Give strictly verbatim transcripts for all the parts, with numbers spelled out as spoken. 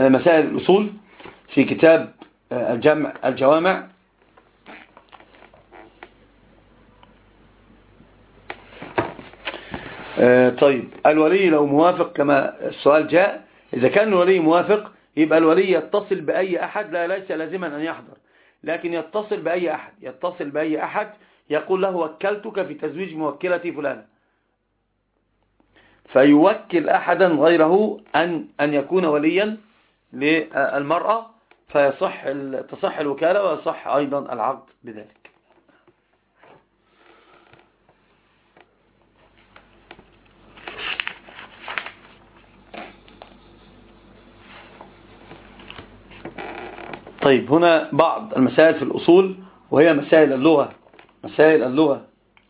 مسائل الأصول في كتاب الجمع الجوامع. طيب الولي لو موافق كما السؤال جاء، إذا كان الولي موافق يبقى الولي يتصل بأي أحد، لا ليس لازما أن يحضر، لكن يتصل بأي أحد يتصل بأي أحد يقول له وكلتك في تزويج موكلتي فلانة، فيوكل أحدا غيره أن أن يكون وليا للمرأة، فيصح تصح الوكالة ويصح أيضا العقد بذلك. طيب هنا بعض المسائل في الأصول وهي مسائل اللغة. مسائل اللغة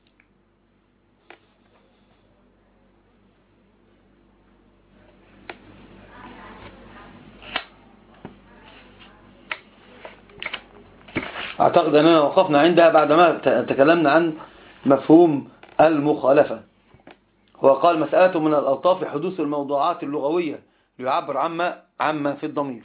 أعتقد أننا وقفنا عندها بعدما تكلمنا عن مفهوم المخالفة. هو قال مسألة من الألطاف حدوث الموضوعات اللغوية ليعبر عما عما في الضمير.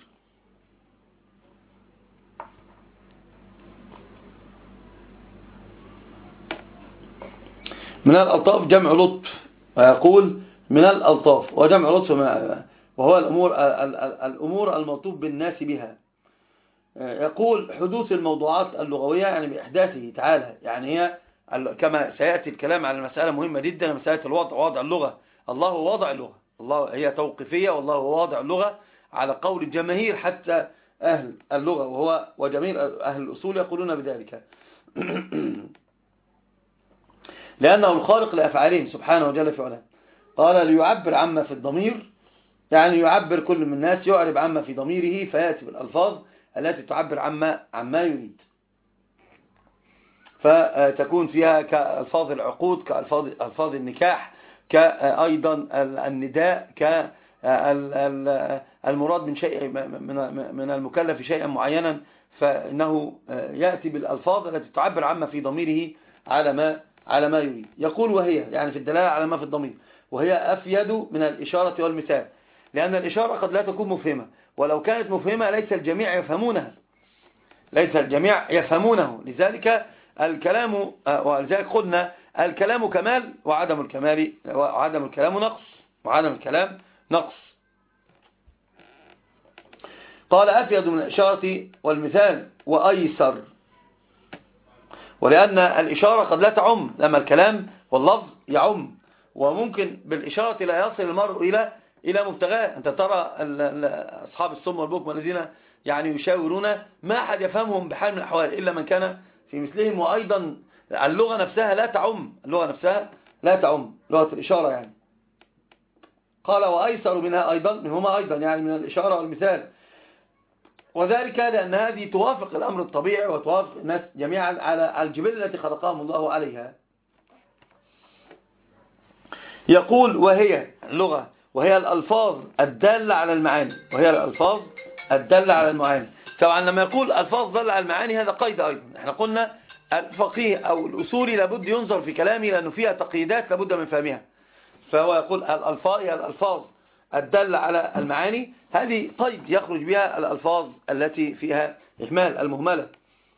من الألطاف جمع لطف، ويقول من الألطاف وجمع لطف وهو الأمور الأمور الملطوف بالناس بها. يقول حدوث الموضوعات اللغوية يعني بإحداثه تعالى، يعني هي كما سيأتي الكلام على المسألة مهمة جدا، مسألة الوضع، وضع اللغة. الله هو وضع اللغة، الله هي توقيفية والله هو وضع اللغة على قول الجماهير حتى أهل اللغة، وهو وجميع أهل الأصول يقولون بذلك لأنه الخالق لأفعالهم سبحانه وجل في علاه. قال ليعبر عما في الضمير، يعني يعبر كل من الناس يعرب عما في ضميره، فيأتي بالألفاظ التي تعبر عما عما يريد، فتكون فيها كألفاظ العقود، كألفاظ ألفاظ النكاح، كأيضا النداء، كالمراد من شيء من المكلف شيئا معينا، فإنه يأتي بالألفاظ التي تعبر عما في ضميره على ما على ما يريد. يقول وهي يعني في الدلالة على ما في الضمير، وهي أفيد من الإشارة والمثال، لأن الإشارة قد لا تكون مفهمة، ولو كانت مفهمة ليس الجميع يفهمونها ليس الجميع يفهمونه لذلك الكلام، ولذلك قلنا الكلام كمال وعدم الكمال وعدم الكلام نقص وعدم الكلام نقص. قال أفيد من الإشارة والمثال وأيسر، ولأن الإشارة قد لا تعم، لما الكلام واللفظ يعم، وممكن بالإشارة لا يصل المرء إلى إلى مبتغاه. أنت ترى أصحاب الصم والبكم الذين يعني يشاورون ما أحد يفهمهم بحال من الأحوال إلا من كان في مثلهم، وأيضا اللغة نفسها لا تعم، اللغة نفسها لا تعم لغة الإشارة يعني. قال وأيسر منها أيضا منهما أيضا يعني من الإشارة والمثال، وذلك لأن هذه توافق الأمر الطبيعي وتوافق الناس جميعا على الجبال التي خلقهم الله عليها. يقول وهي اللغة وهي الألفاظ الدالة على المعاني، وهي الألفاظ الدالة على المعاني. طبعا لما يقول ألفاظ دالة على المعاني هذا قيد أيضا. احنا قلنا الفقيه أو الأصولي لابد ينظر في كلامه لأنه فيها تقييدات لابد من فهمها، فهو يقول الألفاظ هي الألفاظ الدالة على المعاني، هذه قيد يخرج بها الألفاظ التي فيها إهمال المهملة.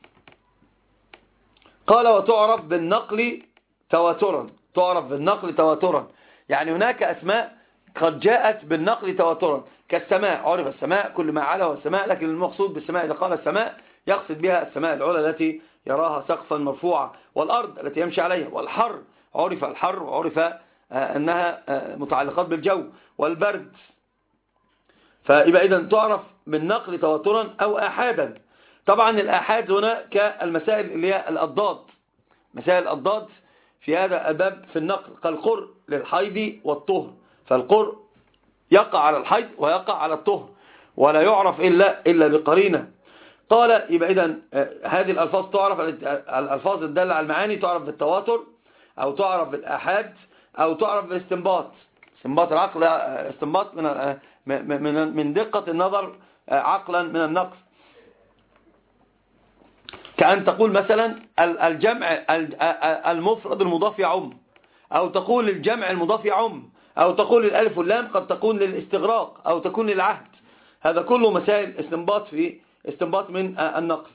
قال وتعرف بالنقل تواترا، تعرف بالنقل تواترا، يعني هناك أسماء قد جاءت بالنقل تواترا كالسماء، عرف السماء كل ما علا والسماء، لكن المقصود بالسماء إذا قال السماء يقصد بها السماء العلى التي يراها سقفا مرفوعا، والأرض التي يمشي عليها، والحر عرف الحر وعرف أنها متعلقات بالجو، والبرد. فيبقى إذن تعرف بالنقل تواترا أو آحادا. طبعا الآحاد هنا كالمسائل اللي هي الأضداد، مسائل الأضداد في هذا الباب في النقل كالقر للحيض والطهر، فالقر يقع على الحيض ويقع على الطهر ولا يعرف إلا إلا بقرينة. قال يبقى إذن هذه الألفاظ تعرف، الألفاظ الدالة على المعاني تعرف بالتواتر أو تعرف بالآحاد أو تعرف بالاستنباط، استنباط العقل، استنباط من من من دقة النظر عقلا من النقل. كأن تقول مثلا الجمع المفرد المضاف يعم، أو تقول الجمع المضاف يعم، أو تقول الألف واللام قد تكون للاستغراق أو تكون للعهد، هذا كله مسائل استنباط في استنباط من النقل.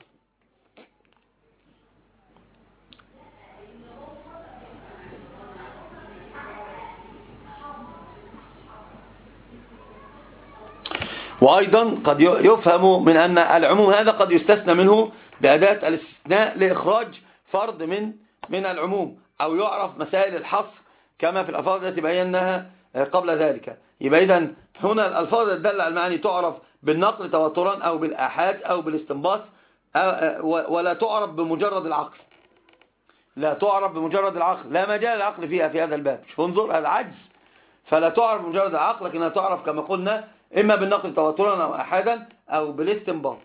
وأيضا قد يفهم من أن العموم هذا قد يستثنى منه بأداة الاستثناء لإخراج فرد من من العموم، أو يعرف مسائل الحصر كما في الألفاظ التي بيناها قبل ذلك. يبقى إذن هنا الألفاظ الدالة على المعاني تعرف بالنقل تواترا أو بالآحاد أو بالاستنباط، ولا تعرف بمجرد العقل، لا تعرف بمجرد العقل، لا مجال العقل فيها في هذا الباب. شوف انظر العجز، فلا تعرف بمجرد العقل، لكنها تعرف كما قلنا إما بالنقل تواترا أو آحادا أو بالاستنباط.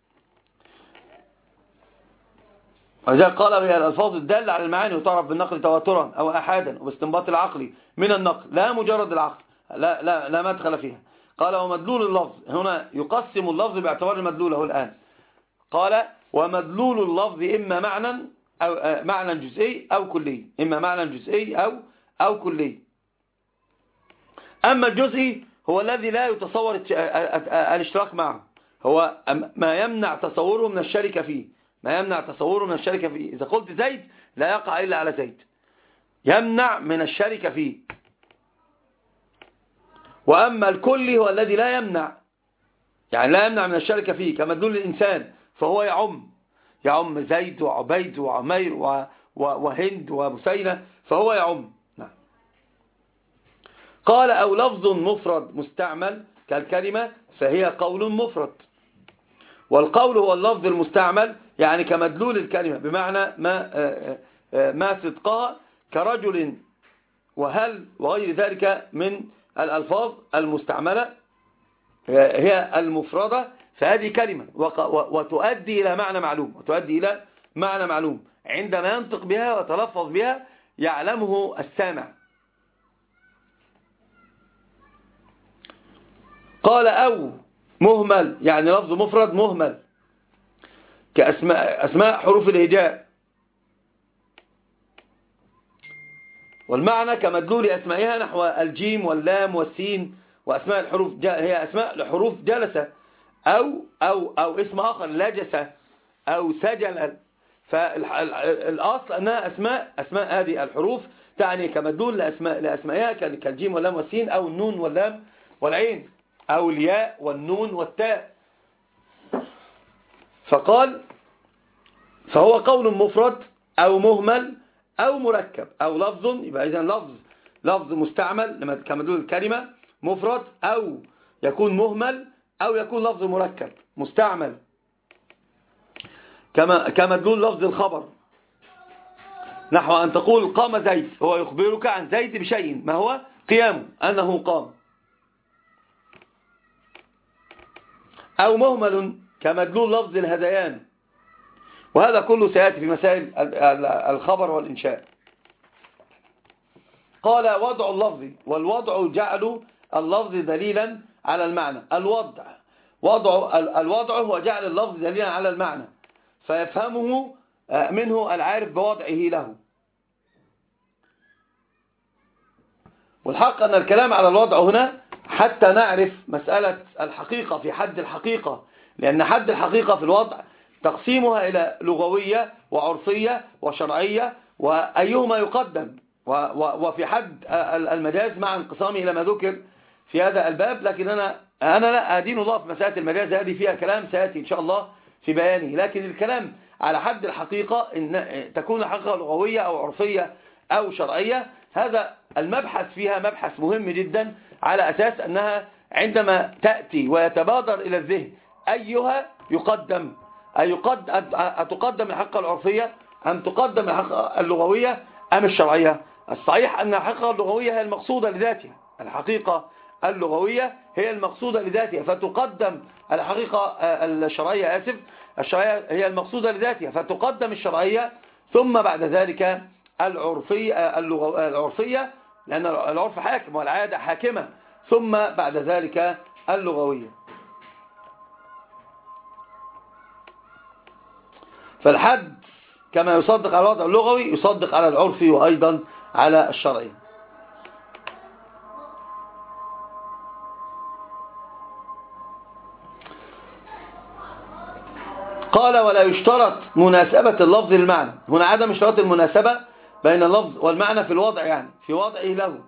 ولذلك قال بها الألفاظ الدالة على المعاني وتعرف بالنقل تواترا أو آحادا وباستنباط العقل من النقل، لا مجرد العقل، لا, لا, لا مدخل فيها. قال ومدلول اللفظ، هنا يقسم اللفظ باعتبار المدلول له الآن. قال ومدلول اللفظ إما معنى أو معنى جزئي أو كلي، إما معنى جزئي أو أو كلي. أما الجزئي هو الذي لا يتصور الاشتراك معه، هو ما يمنع تصوره من الشركة فيه، ما يمنع تصوره من الشركة فيه. إذا قلت زيد لا يقع إلا على زيد، يمنع من الشركة فيه. وأما الكلي هو الذي لا يمنع، يعني لا يمنع من الشركة فيه، كمدلول الإنسان فهو يعم يعم زيد وعبيد وعمير وهند وبسينة، فهو يعم. نعم. قال أو لفظ مفرد مستعمل كالكلمة فهي قول مفرد، والقول هو اللفظ المستعمل يعني كمدلول الكلمة، بمعنى ما ما صدقها كرجل وهل وغير ذلك من الألفاظ المستعملة هي المفردة، فهذه كلمة وتؤدي إلى معنى معلوم، وتؤدي إلى معنى معلوم عندما ينطق بها وتلفظ بها يعلمه السامع. قال أو مهمل يعني لفظ مفرد مهمل كأسماء أسماء حروف الهجاء، والمعنى كمدلول أسمائها نحو الجيم واللام والسين، وأسماء الحروف هي أسماء لحروف جلسة، أو أو أو اسم آخر لجسة أو سجل. فالأصل أنها أسماء أسماء هذه الحروف تعني كمدلول لأسماء لأسمائها كالجيم واللام والسين، أو النون واللام والعين، أو الياء والنون والتاء. فقال فهو قول مفرد أو مهمل أو مركب أو لفظ، يبقى إذن لفظ لفظ مستعمل كمدلول الكلمة مفرد، أو يكون مهمل، أو يكون لفظ مركب مستعمل كما كمدلول لفظ الخبر، نحو أن تقول قام زيد، هو يخبرك عن زيد بشيء، ما هو قيامه أنه قام. أو مهمل كمدلول لفظ الهذيان، وهذا كله سيأتي في مسائل الخبر والإنشاء. قال وضع اللفظ، والوضع جعل اللفظ دليلا على المعنى. الوضع وضع الوضع هو جعل اللفظ دليلا على المعنى، فيفهمه منه العارف بوضعه له. والحق أن الكلام على الوضع هنا حتى نعرف مسألة الحقيقة في حد الحقيقة، لأن حد الحقيقة في الوضع تقسيمها إلى لغوية وعرفية وشرعية، وأيهما يقدم، وفي حد المجاز مع انقسامه إلى ما ذكر في هذا الباب. لكن أنا أنا لا أدين الله في مسألة المجاز، هذه فيها كلام سيأتي إن شاء الله في بيانه. لكن الكلام على حد الحقيقة إن تكون الحقيقة لغوية أو عرفية أو شرعية، هذا المبحث فيها مبحث مهم جدا، على أساس أنها عندما تأتي ويتبادر إلى الذهن أيها يقدم، أتقدم الحقيقة العرفية أم تقدم الحقيقة اللغوية أم الشرعية؟ الصحيح أن الحقيقة اللغوية هي المقصودة لذاتها، الحقيقة اللغوية هي المقصودة لذاتها فتقدم الحقيقة الشرعية آسف الشرعية هي المقصودة لذاتها فتقدم الشرعية، ثم بعد ذلك العرفية العرفية لأن العرف حاكم والعادة حاكمة، ثم بعد ذلك اللغوية. فالحد كما يصدق على الوضع اللغوي يصدق على العرفي وأيضا على الشرعي. قال ولا يشترط مناسبة اللفظ للمعنى. هنا عدم اشتراط المناسبة بين اللفظ والمعنى في الوضع، يعني في وضعه له.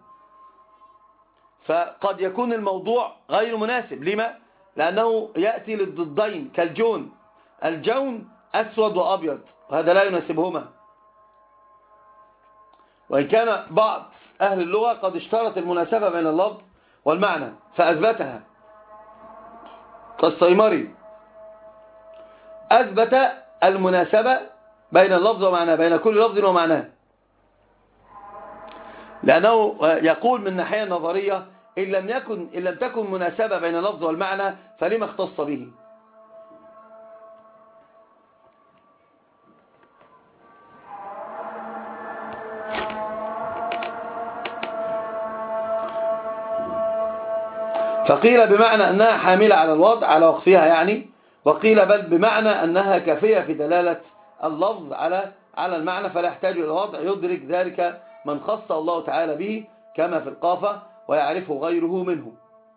فقد يكون الموضوع غير مناسب. لما؟ لأنه يأتي للضدين كالجون. الجون أسود وأبيض، وهذا لا يناسبهما. وإن كان بعض أهل اللغة قد اشترط المناسبة بين اللفظ والمعنى فأثبتها، كالصيمري أثبت المناسبة بين اللفظ ومعناه، بين كل لفظ ومعناه، لأنه يقول من ناحية نظرية إن لم يكن إن لم تكن مناسبة بين اللفظ والمعنى فلما اختص به. فقيل بمعنى أنها حاملة على الوضع على وقفها يعني، وقيل بل بمعنى أنها كافية في دلالة اللفظ على على المعنى، فلا يحتاج إلى الوضع، يدرك ذلك من خص الله تعالى به كما في القافة ويعرفه غيره منه.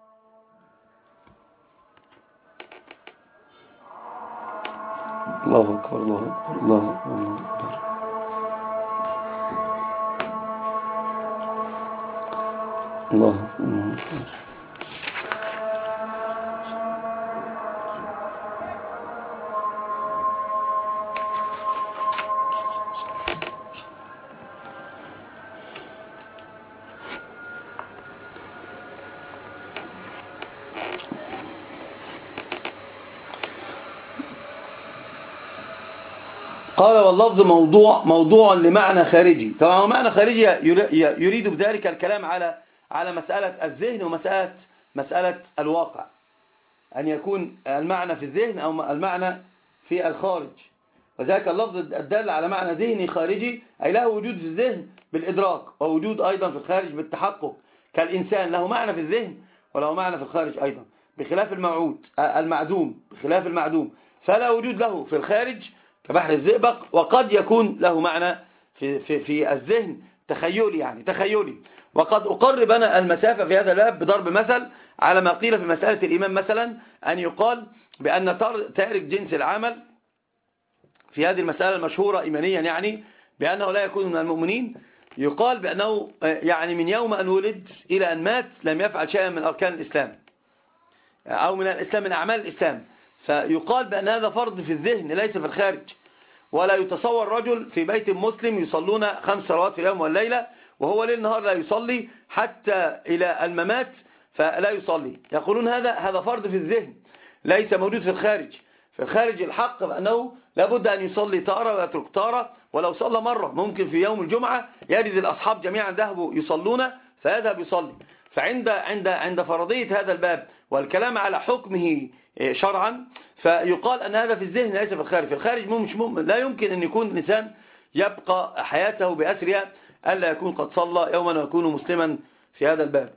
الله أكبر الله أكبر الله أكبر. الله أكبر. قال واللفظ موضوع موضوع لمعنى خارجي. طبعا معنى خارجي يريد بذلك الكلام على على مسألة الذهن ومسألة مسألة الواقع، أن يكون المعنى في الذهن أو المعنى في الخارج. وذلك اللفظ الدال على معنى ذهني خارجي، أي له وجود في الذهن بالإدراك ووجود أيضا في الخارج بالتحقق، كالإنسان له معنى في الذهن وله معنى في الخارج أيضا، بخلاف الموعود المعدوم بخلاف المعدوم فلا وجود له في الخارج كبحر الزئبق، وقد يكون له معنى في, في, في الذهن تخيلي يعني تخيلي. وقد أقرب أنا المسافة في هذا الباب بضرب مثل على ما قيل في مسألة الإيمان، مثلا أن يقال بأن تارك جنس العمل في هذه المسألة المشهورة إيمانيا يعني بأنه لا يكون من المؤمنين، يقال بأنه يعني من يوم أن ولد إلى أن مات لم يفعل شيئا من أركان الإسلام أو من الإسلام من أعمال الإسلام، فيقال بأن هذا فرض في الذهن ليس في الخارج. ولا يتصور رجل في بيت مسلم يصلون خمس صلوات في اليوم والليلة وهو ليل نهار لا يصلي حتى إلى الممات فلا يصلي، يقولون هذا هذا فرض في الذهن ليس موجود في الخارج. في الخارج الحق بأنه لابد أن يصلي تارة ويترك تارة، ولو صلى مرة ممكن في يوم الجمعة يجد الأصحاب جميعا ذهبوا يصلون فيذهب يصلي. فعند عند عند فرضية هذا الباب والكلام على حكمه شرعا فيقال أن هذا في الذهن ليس في الخارج. في الخارج مش مؤمن، لا يمكن أن يكون الإنسان يبقى حياته بأسرها ألا يكون قد صلى يوما ويكون مسلما في هذا الباب.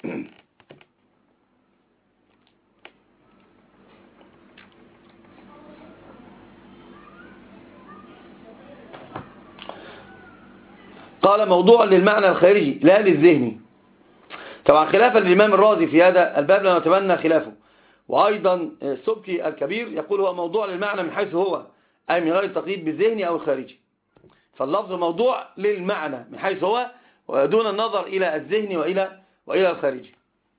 قال موضوع للمعنى الخارجي لا للذهني. طبعا خلافا للإمام الرازي في هذا الباب لا نتمنى خلافه. وأيضا السبكي الكبير يقول هو موضوع للمعنى من حيث هو، أي من غير التقييد بالذهني أو الخارجي. فاللفظ موضوع للمعنى من حيث هو ودون النظر إلى الذهني وإلى وإلى الخارجي.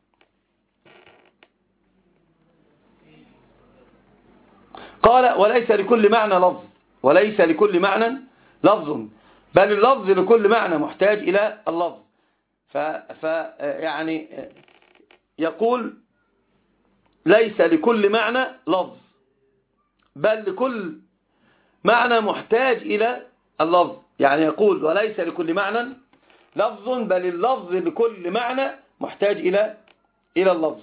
قال وليس لكل معنى لفظ وليس لكل معنى لفظ بل اللفظ لكل معنى محتاج إلى اللفظ. ف, ف يعني يقول ليس لكل معنى لفظ بل لكل معنى محتاج إلى اللفظ، يعني يقول وليس لكل معنى لفظ بل اللفظ لكل معنى محتاج إلى إلى اللفظ.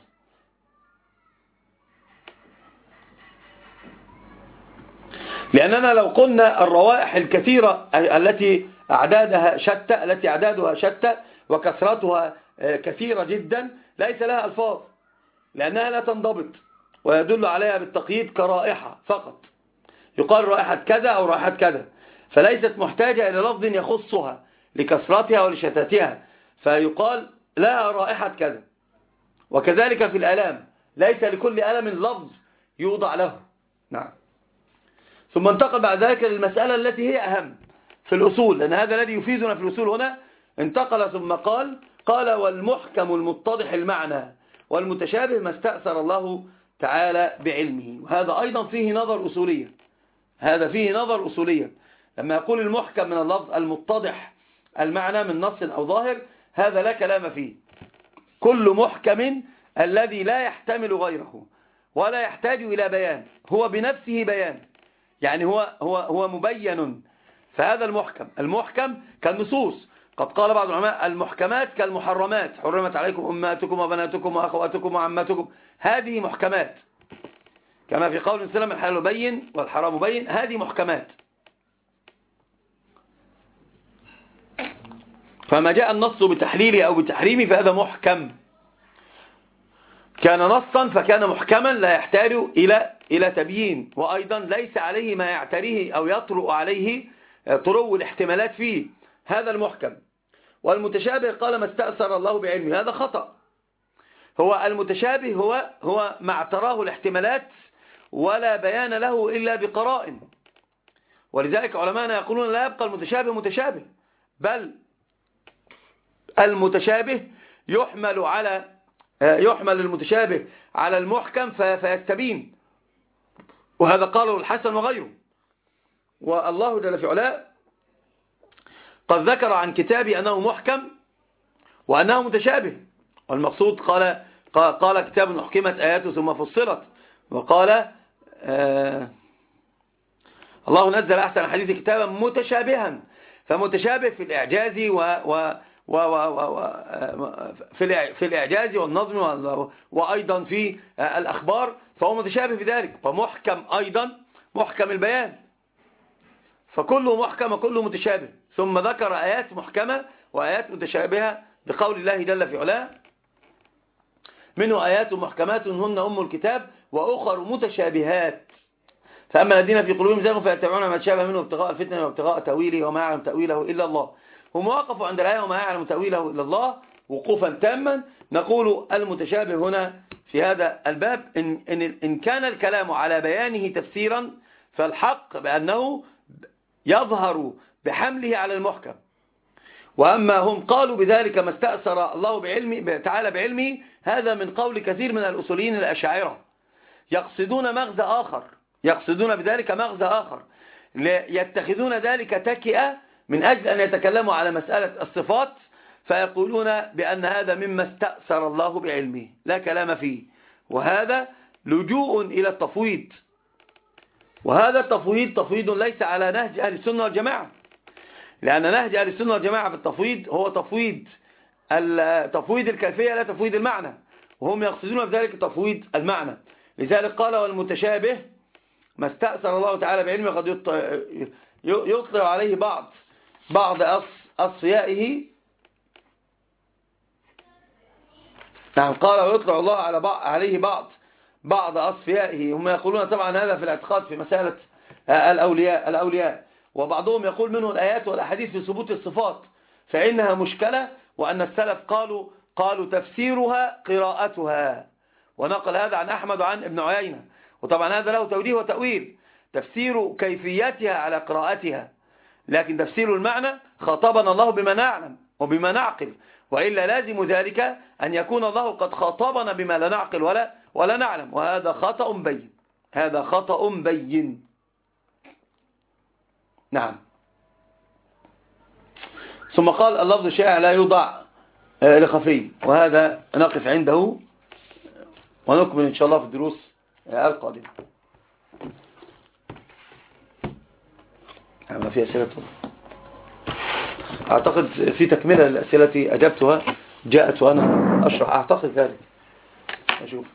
لأننا لو قلنا الروائح الكثيرة التي أعدادها شتى التي أعدادها شتى وكثرتها كثيرة جدا ليس لها ألفاظ، لأنها لا تنضبط ويدل عليها بالتقييد كرائحة فقط، يقال رائحة كذا أو رائحة كذا، فليست محتاجة إلى لفظ يخصها لكثرتها ولشتاتها فيقال لها رائحة كذا. وكذلك في الآلام ليس لكل ألم لفظ يوضع له. نعم. ثم انتقل بعد ذلك للمسألة التي هي أهم في الأصول، لأن هذا الذي يفيدنا في الأصول هنا. انتقل ثم قال قال والمحكم المتضح المعنى والمتشابه ما استأثر الله تعالى بعلمه. وهذا أيضا فيه نظر أصوليا، هذا فيه نظر أصوليا. لما يقول المحكم من اللفظ المتضح المعنى من نص أو ظاهر، هذا لا كلام فيه. كل محكم الذي لا يحتمل غيره ولا يحتاج إلى بيان، هو بنفسه بيان، يعني هو هو هو مبين، فهذا المحكم. المحكم كالنصوص، قد قال بعض العلماء المحكمات كالمحرمات، حرمت عليكم أمهاتكم وبناتكم وأخواتكم وعماتكم، هذه محكمات، كما في قول السلام الحلال بين والحرام بين، هذه محكمات. فما جاء النص بتحليله أو بتحريمه فهذا محكم. كان نصا فكان محكما لا يحتاج إلى إلى تبيين، وأيضا ليس عليه ما يعتريه أو يطرؤ عليه طرو الاحتمالات فيه، هذا المحكم. والمتشابه قال ما استأثر الله بعلمه، هذا خطأ. هو المتشابه هو هو ما اعتراه الاحتمالات ولا بيان له إلا بقرائن. ولذلك علماءنا يقولون لا يبقى المتشابه متشابه، بل المتشابه يحمل على يحمل المتشابه على المحكم فيستبين، وهذا قاله الحسن وغيره. والله جل في علاه قد ذكر عن كتابه أنه محكم وأنه متشابه، والمقصود قال قال كتاب أحكمت آياته ثم فصلت، وقال آه الله نزل أحسن الحديث كتابا متشابها، فمتشابه في الإعجاز و, و و و و في في الإعجاز والنظم وأيضا في الأخبار، فهو متشابه في ذلك. فمحكم أيضا محكم البيان، فكله محكم وكله متشابه. ثم ذكر آيات محكمة وآيات متشابهة بقول الله جل في علاه منه آيات محكمات هن أم الكتاب وأخر متشابهات، فأما الذين في قلوبهم زيغ فيتبعون ما تشابه منه ابتغاء الفتنة وابتغاء تأويله وما يعلم تأويله إلا الله. هم وقفوا عند الآية وما يعلم تأويله إلا الله وقوفا تاما. نقول المتشابه هنا في هذا الباب إن, إن, إن كان الكلام على بيانه تفسيرا فالحق بأنه يظهر بحمله على المحكم. وأما هم قالوا بذلك ما استأثر الله بعلمه تعالى بعلمه، هذا من قول كثير من الأصوليين الأشاعرة، يقصدون مغزى آخر، يقصدون بذلك مغزى آخر، يتخذون ذلك تكئة من أجل أن يتكلموا على مسألة الصفات، فيقولون بأن هذا مما استأثر الله بعلمه لا كلام فيه. وهذا لجوء إلى التفويض، وهذا التفويض تفويض ليس على نهج أهل السنة والجماعة، لأن نهج أهل السنة والجماعة في التفويض هو تفويض تفويض الكيفية لا تفويض المعنى، وهم يقصدون بذلك تفويض المعنى. لذلك قال والمتشابه ما استأثر الله تعالى بعلمه قد يطلع عليه بعض بعض أصفيائه. نعم قال ويطلع الله على بعض عليه بعض بعض أصفيائه. هم يقولون طبعا هذا في الاعتقاد في مسألة الأولياء الأولياء وبعضهم يقول منه الآيات والأحاديث في ثبوت الصفات فإنها مشكلة، وأن السلف قالوا قالوا تفسيرها قراءتها، ونقل هذا عن أحمد وعن ابن عيينة. وطبعا هذا له توجيه وتأويل، تفسير كيفيتها على قراءتها، لكن تفسير المعنى خاطبنا الله بما نعلم وبما نعقل، وإلا لازم ذلك أن يكون الله قد خاطبنا بما لا نعقل ولا ولا نعلم، وهذا خطأ بين، هذا خطأ بين. نعم. ثم قال اللفظ الشائع لا يوضع لخفي، وهذا نقف عنده ونكمل إن شاء الله في الدروس القادمة. ما في أسئلة؟ أعتقد في تكملة الأسئلة التي أجبتها جاءت وأنا أشرح، أعتقد ذلك. أشوف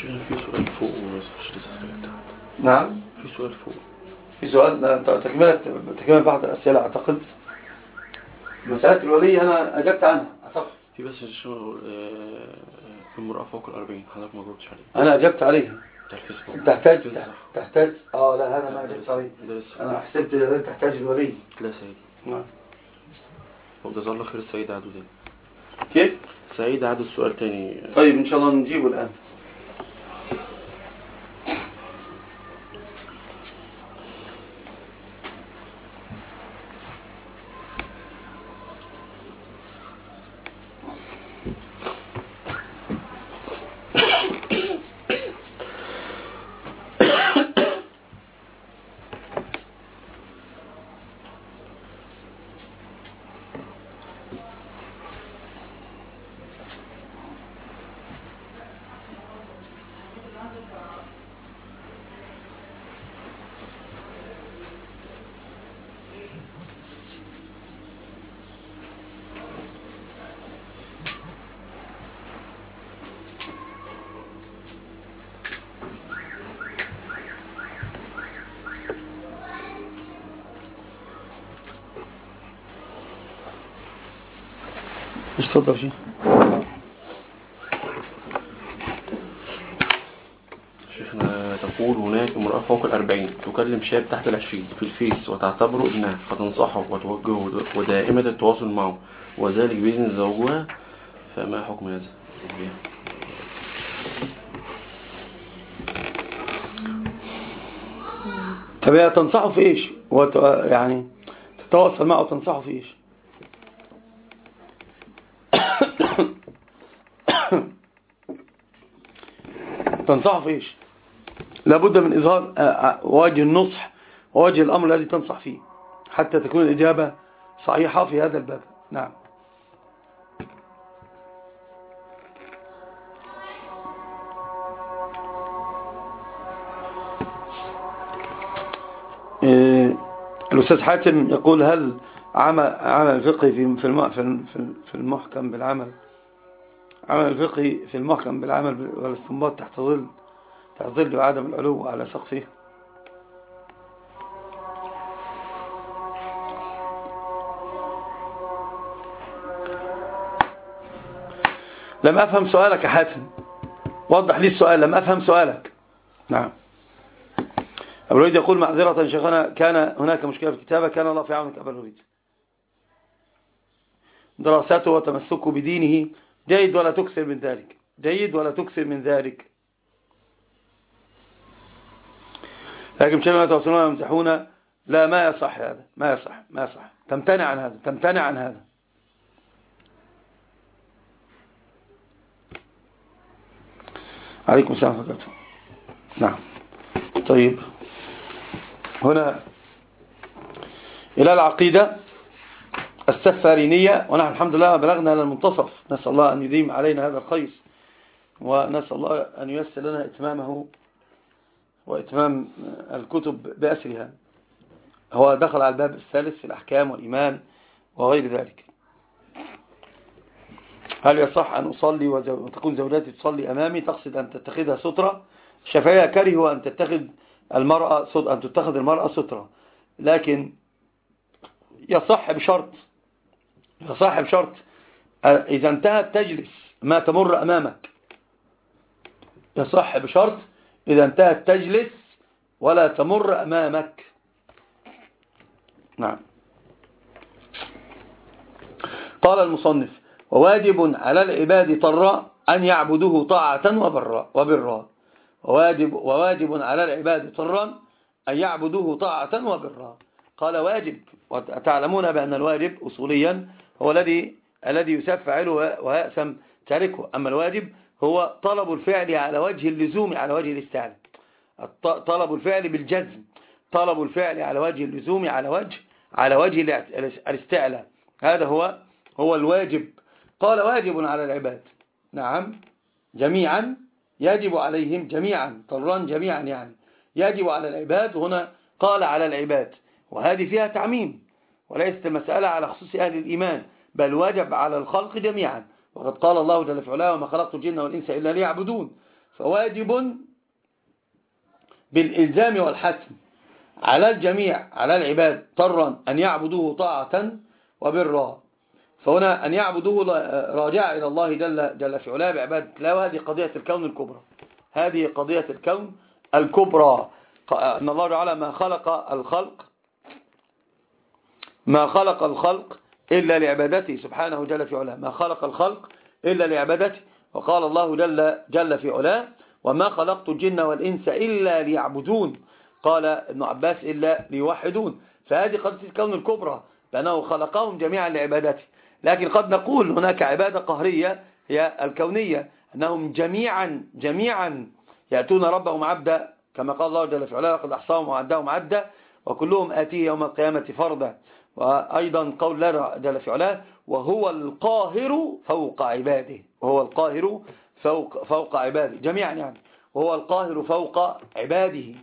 شيخنا في سؤال فوق ومش لسه حاجة تحت. نعم في سؤال فوق. في سؤال تكملة تكملة بعض الأسئلة أعتقد. مسألة الولي أنا أجبت عنها أعتقد. في بس شو المرأة فوق الأربعين حضرتك ما جاوبتش عليه. أنا أجبت عليه. تحتاج تحتاج اه لا هذا ما أجبت عليه. أنا حسبت تحتاج الولي. لا سيدي. نعم. وجزاه الله خير السيد عدو تاني. كيف؟ سيد عدو السؤال تاني. طيب إن شاء الله نجيبه الآن. ايش تفضل شيء شيخنا؟ تقول هناك امرأة فوق الأربعين تكلم شاب تحت العشرين في الفيس وتعتبره ابنها فتنصحه وتوجهه ودائمة التواصل معه وذلك بإذن زوجها، فما حكم هذا؟ طب هي تنصحه في ايش؟ يعني تتواصل معه وتنصحه في ايش؟ تنصحه في ايش؟ لابد من إظهار وجه النصح ووجه الأمر الذي تنصح فيه حتى تكون الإجابة صحيحة في هذا الباب. نعم. إيه الأستاذ حاتم يقول هل عمل عمل الفقه في في المحكم بالعمل عمل الفقه في المحكم بالعمل والاستنباط تحت ظل تحت ظل عدم العلو على سقفه؟ لم أفهم سؤالك يا حاتم، وضح لي السؤال. لم أفهم سؤالك. نعم. أبو الوليد يقول معذرة شيخنا كان هناك مشكلة في الكتابة، كان الله في عونك أبو الوليد. دراسته وتمسكه بدينه جيد ولا تكثر من ذلك، جيد ولا تكثر من ذلك. لكن شيئا يتواصلون ويمزحون، لا ما يصح هذا، ما يصح ما يصح تمتنع عن هذا، تمتنع عن هذا. عليكم السلام ورحمة الله. نعم. طيب هنا إلى العقيدة السفارينية، ونحن الحمد لله بلغنا إلى المنتصف، نسأل الله أن يديم علينا هذا الخير، ونسأل الله أن ييسر لنا إتمامه وإتمام الكتب بأسرها. هو دخل على الباب الثالث في الأحكام والإيمان وغير ذلك. هل يصح أن أصلي وتكون زوجاتي تصلي أمامي؟ تقصد أن تتخذها سترة. الشافعية كرهوا أن تتخذ المرأة أن تتخذ المرأة سترة، لكن يصح بشرط يصح بشرط إذا انتهت تجلس ما تمر أمامك. يصح بشرط إذا انتهت تجلس ولا تمر أمامك. نعم. قال المصنف وواجب على العباد طرا أن يعبدوه طاعة وبرا وبرا وواجب, وواجب على العباد طرا أن يعبدوه طاعة وبرا. قال واجب، وتعلمون بأن الواجب أصوليا هو الذي الذي يساب فاعله ويأثم تاركه. أما الواجب هو طلب الفعل على وجه اللزوم على وجه الاستعلاء. طلب الفعل بالجزم، طلب الفعل على وجه اللزوم على وجه على وجه الاستعلاء، هذا هو هو الواجب. قال واجب على العباد، نعم جميعا، يجب عليهم جميعا، طرا جميعا يعني يجب على العباد. هنا قال على العباد، وهذه فيها تعميم وليست المسألة على خصوص أهل الإيمان، بل واجب على الخلق جميعا. وقد قال الله جل في علاه وما خلقت الجن والإنس إلا ليعبدون، فواجب بالإلزام والحتم على الجميع على العباد طرا أن يعبدوه طاعة وبرا. فهنا أن يعبدوه راجع إلى الله جل, جل في علاه بعبادة الله، وهذه قضية الكون الكبرى. هذه قضية الكون الكبرى، أن الله تعالى ما خلق الخلق ما خلق الخلق إلا لعبادته سبحانه جل في علاه، ما خلق الخلق إلا لعبادته. وقال الله جل, جل في علاه وما خلقت الجن والإنس إلا ليعبدون، قال ابن عباس إلا ليوحدون. فهذه قضية الكون الكبرى لأنه خلقهم جميعا لعبادته. لكن قد نقول هناك عبادة قهرية هي الكونية، أنهم جميعا جميعا يأتون ربهم عبدا كما قال الله جل في علاه لقد أحصاهم وعدهم عدا وكلهم آتيه يوم القيامة فردا. وأيضا قول الله جل في علاه وهو القاهر فوق عباده، وهو القاهر فوق, فوق عباده جميعا، يعني وهو القاهر فوق عباده.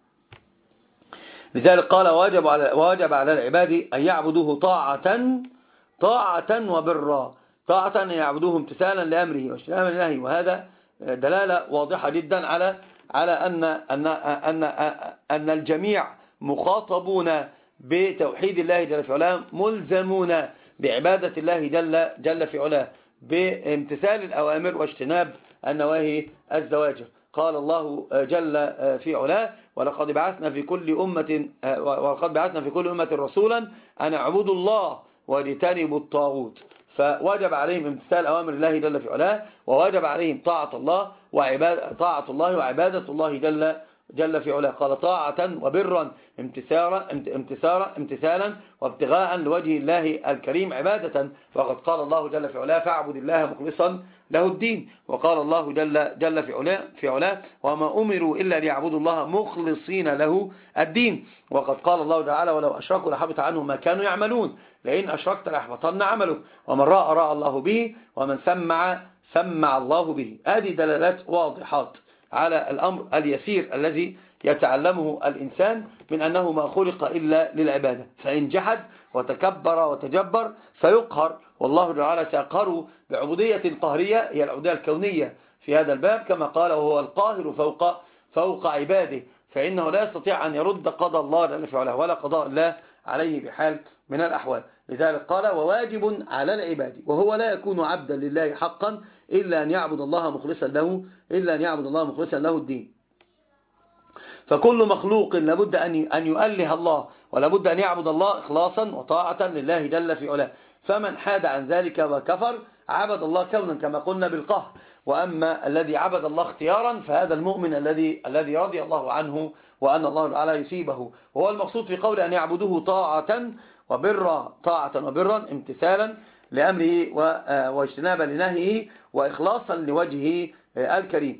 لذلك قال واجب على, واجب على العباد أن يعبدوه طاعة طاعة وبرا، طاعة أن يعبدوه امتثالا لأمره واجتنابا لنهيه. وهذا دلالة واضحة جدا على على أن أن أن أن الجميع مخاطبون بتوحيد الله جل في علاه، ملزمون بعبادة الله جل جل في علاه بامتثال الأوامر واجتناب النواهي الزواجر. قال الله جل في علاه ولقد بعثنا في كل أمة ولقد بعثنا في كل أمة رسولا أن اعبدوا الله واجتنبوا الطاغوت. فوجب عليهم امتثال أوامر الله جل في علاه، ووجب عليهم طاعة الله وعبادة طاعة الله وعبادة الله جل جل في علاه. قال طاعة وبرا امتثالا امتثالا امتثالا وابتغاء لوجه الله الكريم عبادة. وقد قال الله جل في علاه فاعبد الله مخلصا له الدين. وقال الله جل جل في علاه في علاه وما أمروا إلا ليعبدوا الله مخلصين له الدين. وقد قال الله تعالى ولو أشركوا لحبط عنهم ما كانوا يعملون، لئن أشركت ليحبطن عملك ومن رأى رأى الله به ومن سمع سمع الله به. هذه دلالات واضحات على الأمر اليسير الذي يتعلمه الإنسان من أنه ما خلق إلا للعبادة، فإن جحد وتكبر وتجبر سيقهر، والله تعالى سيقهره بعبودية قهرية هي العبودية الكونية في هذا الباب كما قال وهو القاهر فوق فوق عباده، فإنه لا يستطيع أن يرد قضاء الله جل في علاه ولا قضاء الله عليه بحال من الأحوال. لذلك قال وواجب على العباد، وهو لا يكون عبدا لله حقا إلا أن يعبد الله مخلصا له إلا أن يعبد الله مخلصا له الدين. فكل مخلوق لابد أن يؤله الله ولابد أن يعبد الله إخلاصا وطاعة لله جل في علاه. فمن حاد عن ذلك وكفر عبد الله كونا كما قلنا بالقهر. وأما الذي عبد الله اختيارا فهذا المؤمن الذي الذي رضي الله عنه وأن الله تعالى يصيبه. وهو المقصود في قول أن يعبدوه طاعة وبرا، طاعة وبرا امتثالا لأمره واجتنابا لنهيه وإخلاصا لوجهه الكريم.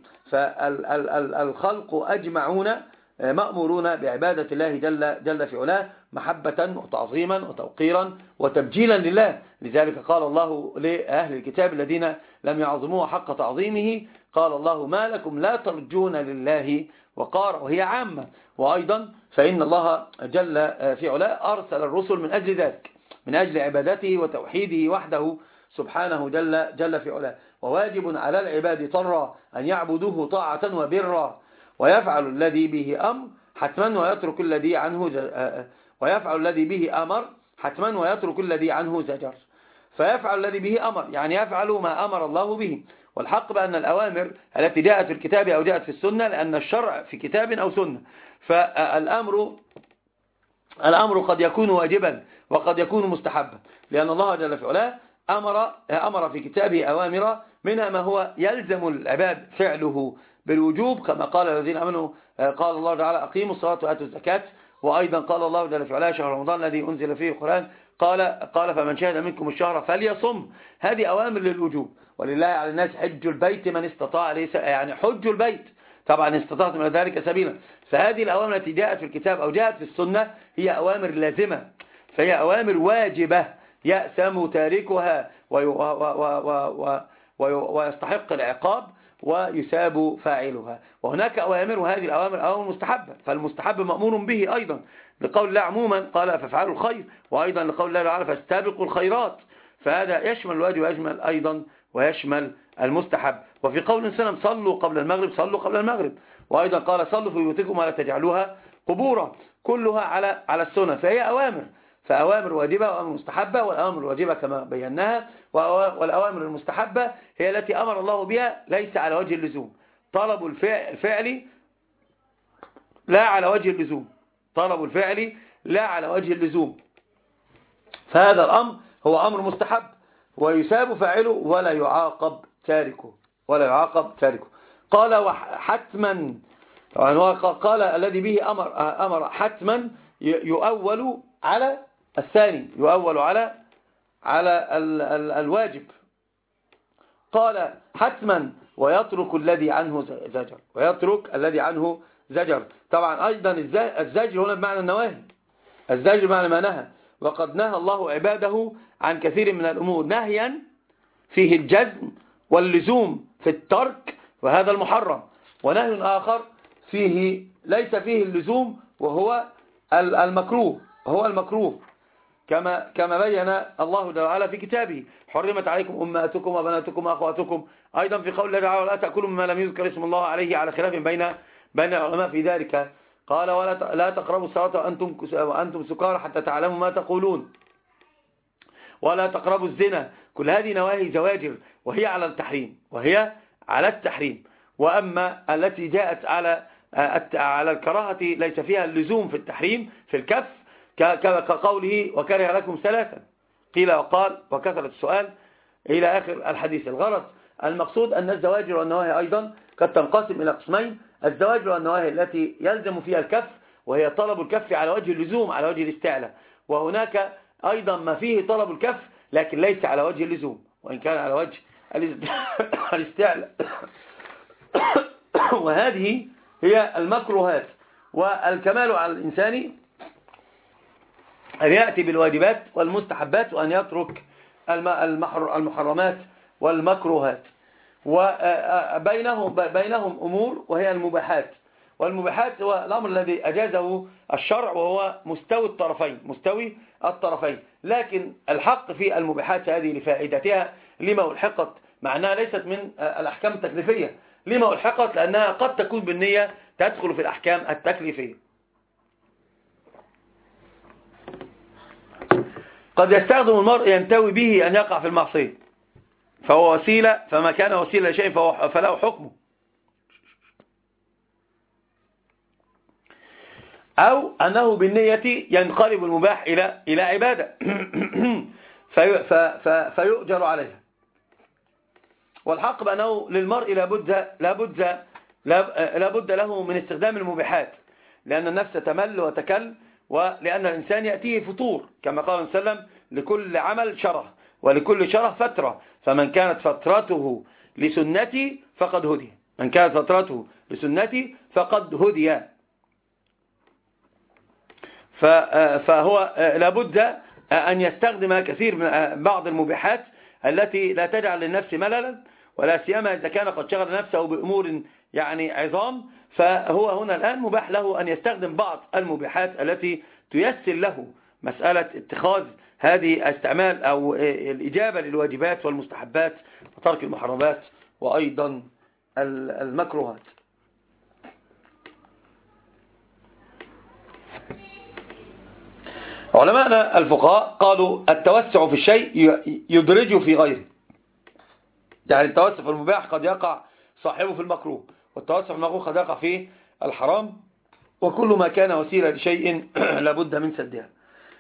فالخلق أجمعون مأمورون بعبادة الله جل, جل في علاه محبة وتعظيما وتوقيرا وتبجيلا لله. لذلك قال الله لأهل الكتاب الذين لم يعظموه حق تعظيمه قال الله ما لكم لا ترجون لله وقار، وهي عامة. وأيضا فإن الله جل في علاه أرسل الرسل من أجل ذلك، من أجل عبادته وتوحيده وحده سبحانه جل, جل في علاه. وواجب على العباد طرا أن يعبدوه طاعة وبرا ويفعل الذي به أمر حتما ويترك الذي عنه ويفعل الذي به أمر حتما ويترك الذي عنه زجر. فيفعل الذي به أمر يعني يفعل ما أمر الله به. والحق بأن الأوامر التي جاءت في الكتاب أو جاءت في السنة لأن الشرع في كتاب أو سنة، فالأمر الأمر قد يكون واجبا وقد يكون مستحبا، لأن الله جل في علاه أمر, أمر في كتابه أوامر منها ما هو يلزم العباد فعله بالوجوب كما قال الذين آمنوا قال الله تعالى أقيموا الصلاة وآتوا الزكاة. وأيضا قال الله جل في علاه شهر رمضان الذي أنزل فيه القرآن قال قال فمن شهد منكم الشهر فليصم. هذه أوامر للوجوب. ولله على الناس حج البيت من استطاع ليس يعني حج البيت طبعا استطعت من ذلك سبيلا. فهذه الأوامر التي جاءت في الكتاب أو جاءت في السنة هي أوامر لازمة، فهي أوامر واجبة يأثم تاركها ويستحق العقاب ويساب فاعلها. وهناك أوامر وهذه الأوامر أوامر مستحبة، فالمستحب مأمور به أيضا لقول الله عموما قال فافعلوا الخير، وأيضا لقول الله تعالى فاستبقوا الخيرات. فهذا يشمل الواجب ويشمل أيضا ويشمل المستحب. وفي قول سلم صلوا قبل المغرب صلوا قبل المغرب. وأيضا قال صلوا في بيوتكم ولا تجعلوها قبورا. كلها على على السنة، فهي أوامر، فأوامر واجبة وأوامر مستحبة. والأوامر الواجبة كما بيناها، والأوامر المستحبة هي التي أمر الله بها ليس على وجه اللزوم. طلب الفعل لا على وجه اللزوم، طلب الفعل لا على وجه اللزوم، فهذا الأمر هو أمر مستحب ويساب فاعله ولا يعاقب تاركه، ولا يعاقب تاركه. قال وحتما، قال الذي به أمر, أمر حتما يؤول على الثاني، يؤول على على ال ال الواجب. قال حتما ويترك الذي عنه زجر، ويترك الذي عنه زجر. طبعا أيضا الزجر هنا بمعنى النواهي، الزجر بمعنى ما نهى. وقد نهى الله عباده عن كثير من الأمور نهيا فيه الجزم واللزوم في الترك وهذا المحرم، ونهي آخر فيه ليس فيه اللزوم وهو المكروه، وهو المكروه كما كما بين الله تعالى في كتابه: حرمت عليكم أمهاتكم وبناتكم وأخواتكم. أيضا في قول الله تعالى: ولا تأكلوا مما لم يذكر اسم الله عليه، على خلاف بين بين العلماء في ذلك. قال ولا لا تقربوا الصلاة وأنتم وأنتم سكارى حتى تعلموا ما تقولون، ولا تقربوا الزنا. كل هذه نواهي زواجر وهي على التحريم، وهي على التحريم. وأما التي جاءت على على الكراهة ليس فيها اللزوم في التحريم في الكف، كقوله وكره لكم ثلاثا قيل وقال وكثرة السؤال إلى آخر الحديث. الغرض المقصود أن الزواجر والنواهي أيضا قد تنقسم إلى قسمين: الزواجر والنواهي التي يلزم فيها الكف وهي طلب الكف على وجه اللزوم على وجه الاستعلاء، وهناك أيضا ما فيه طلب الكف لكن ليس على وجه اللزوم وإن كان على وجه الاستعلاء. وهذه هي المكروهات. والكمال على الإنسان أن يأتي بالواجبات والمستحبات وأن يترك المحرمات والمكروهات. وبينهم بينهم أمور وهي المباحات، والمباحات هو الأمر الذي أجازه الشرع وهو مستوي الطرفين مستوي الطرفين لكن الحق في المباحات هذه لفائدتها لما ألحقت مع أنها ليست من الأحكام التكليفية، لما ألحقت لأنها قد تكون بالنية تدخل في الأحكام التكليفية. قد يستخدم المرء ينتوي به أن يقع في المعصية فهو وسيلة، فما كان وسيلة لشيء فله حكمه، أو أنه بالنية ينقلب المباح إلى إلى عبادة في في فيؤجر عليها. والحق بأنه للمرء لابد لابد لابد له من استخدام المباحات، لأن النفس تمل وتكل، ولأن الإنسان يأتيه فطور كما قال صلى الله عليه وسلم: لكل عمل شره ولكل شره فترة، فمن كانت فترته لسنتي فقد هدي، من كانت فترته لسنتي فقد هدي. فهو لابد أن يستخدم كثير من بعض المباحات التي لا تجعل للنفس مللا، ولا سيما إذا كان قد شغل نفسه بأمور يعني عظام، فهو هنا الآن مباح له أن يستخدم بعض المباحات التي تيسر له مسألة اتخاذ هذه استعمال أو الإجابة للواجبات والمستحبات وترك المحرمات وأيضا المكروهات. علماءنا الفقهاء قالوا التوسع في الشيء يدرجه في غيره، يعني التوسع في المباح قد يقع صاحبه في المكروه، والتوسع في المكروه قد يقع في الحرام، وكل ما كان وسيلة لشيء لابد من سدها.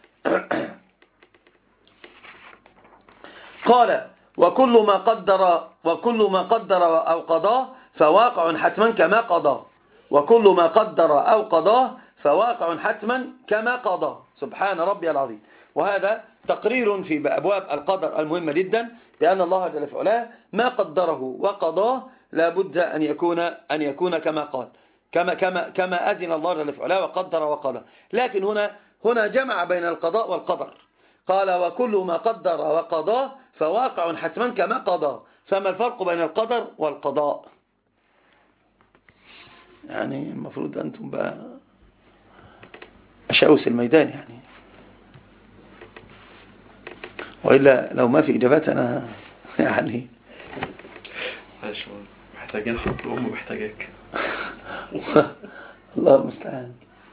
قال وكل ما قدر وكل ما قدر أو قضاه فواقع حتما كما قضاه، وكل ما قدر أو قضاه فواقع حتما كما قضاه. سبحان ربي العظيم. وهذا تقرير في أبواب القدر المهمة جدا بأن الله جل في علاه ما قدره وقضاه لابد أن يكون أن يكون كما قال، كما كما كما أذن الله جل في علاه وقدر وقضى. لكن هنا هنا جمع بين القضاء والقدر، قال وكل ما قدر وقضاه فواقع حتما كما قضاه. فما الفرق بين القدر والقضاء؟ يعني المفروض أنتم بقى أشاوس الميدان يعني، وإلا لو ما في إجابات أنا يعني عايش محتاجين حب الأم محتاجاك. الله المستعان.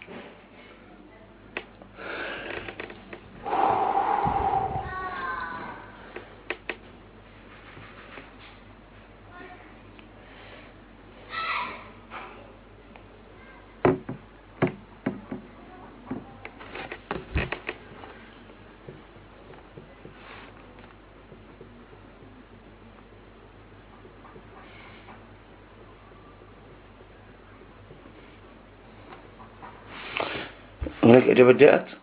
هناك إجابة جاءت؟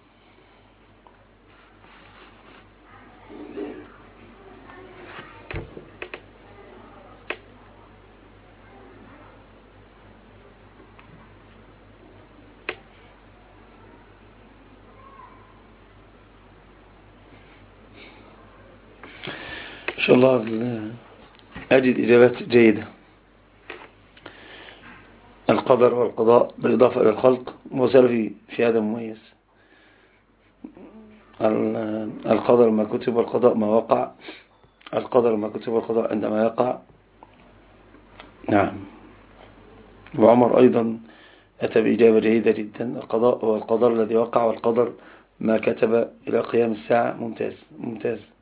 إن شاء الله أجد إجابات جيدة. القدر والقضاء بالإضافة إلى الخلق وسلفي في هذا مميز. القدر ما كتب والقضاء ما وقع. القدر ما كتب والقضاء عندما يقع. نعم. وعمر أيضا أتى بإجابة جيدة جدا. القضاء هو القدر الذي وقع، والقدر ما كتب إلى قيام الساعة. ممتاز ممتاز.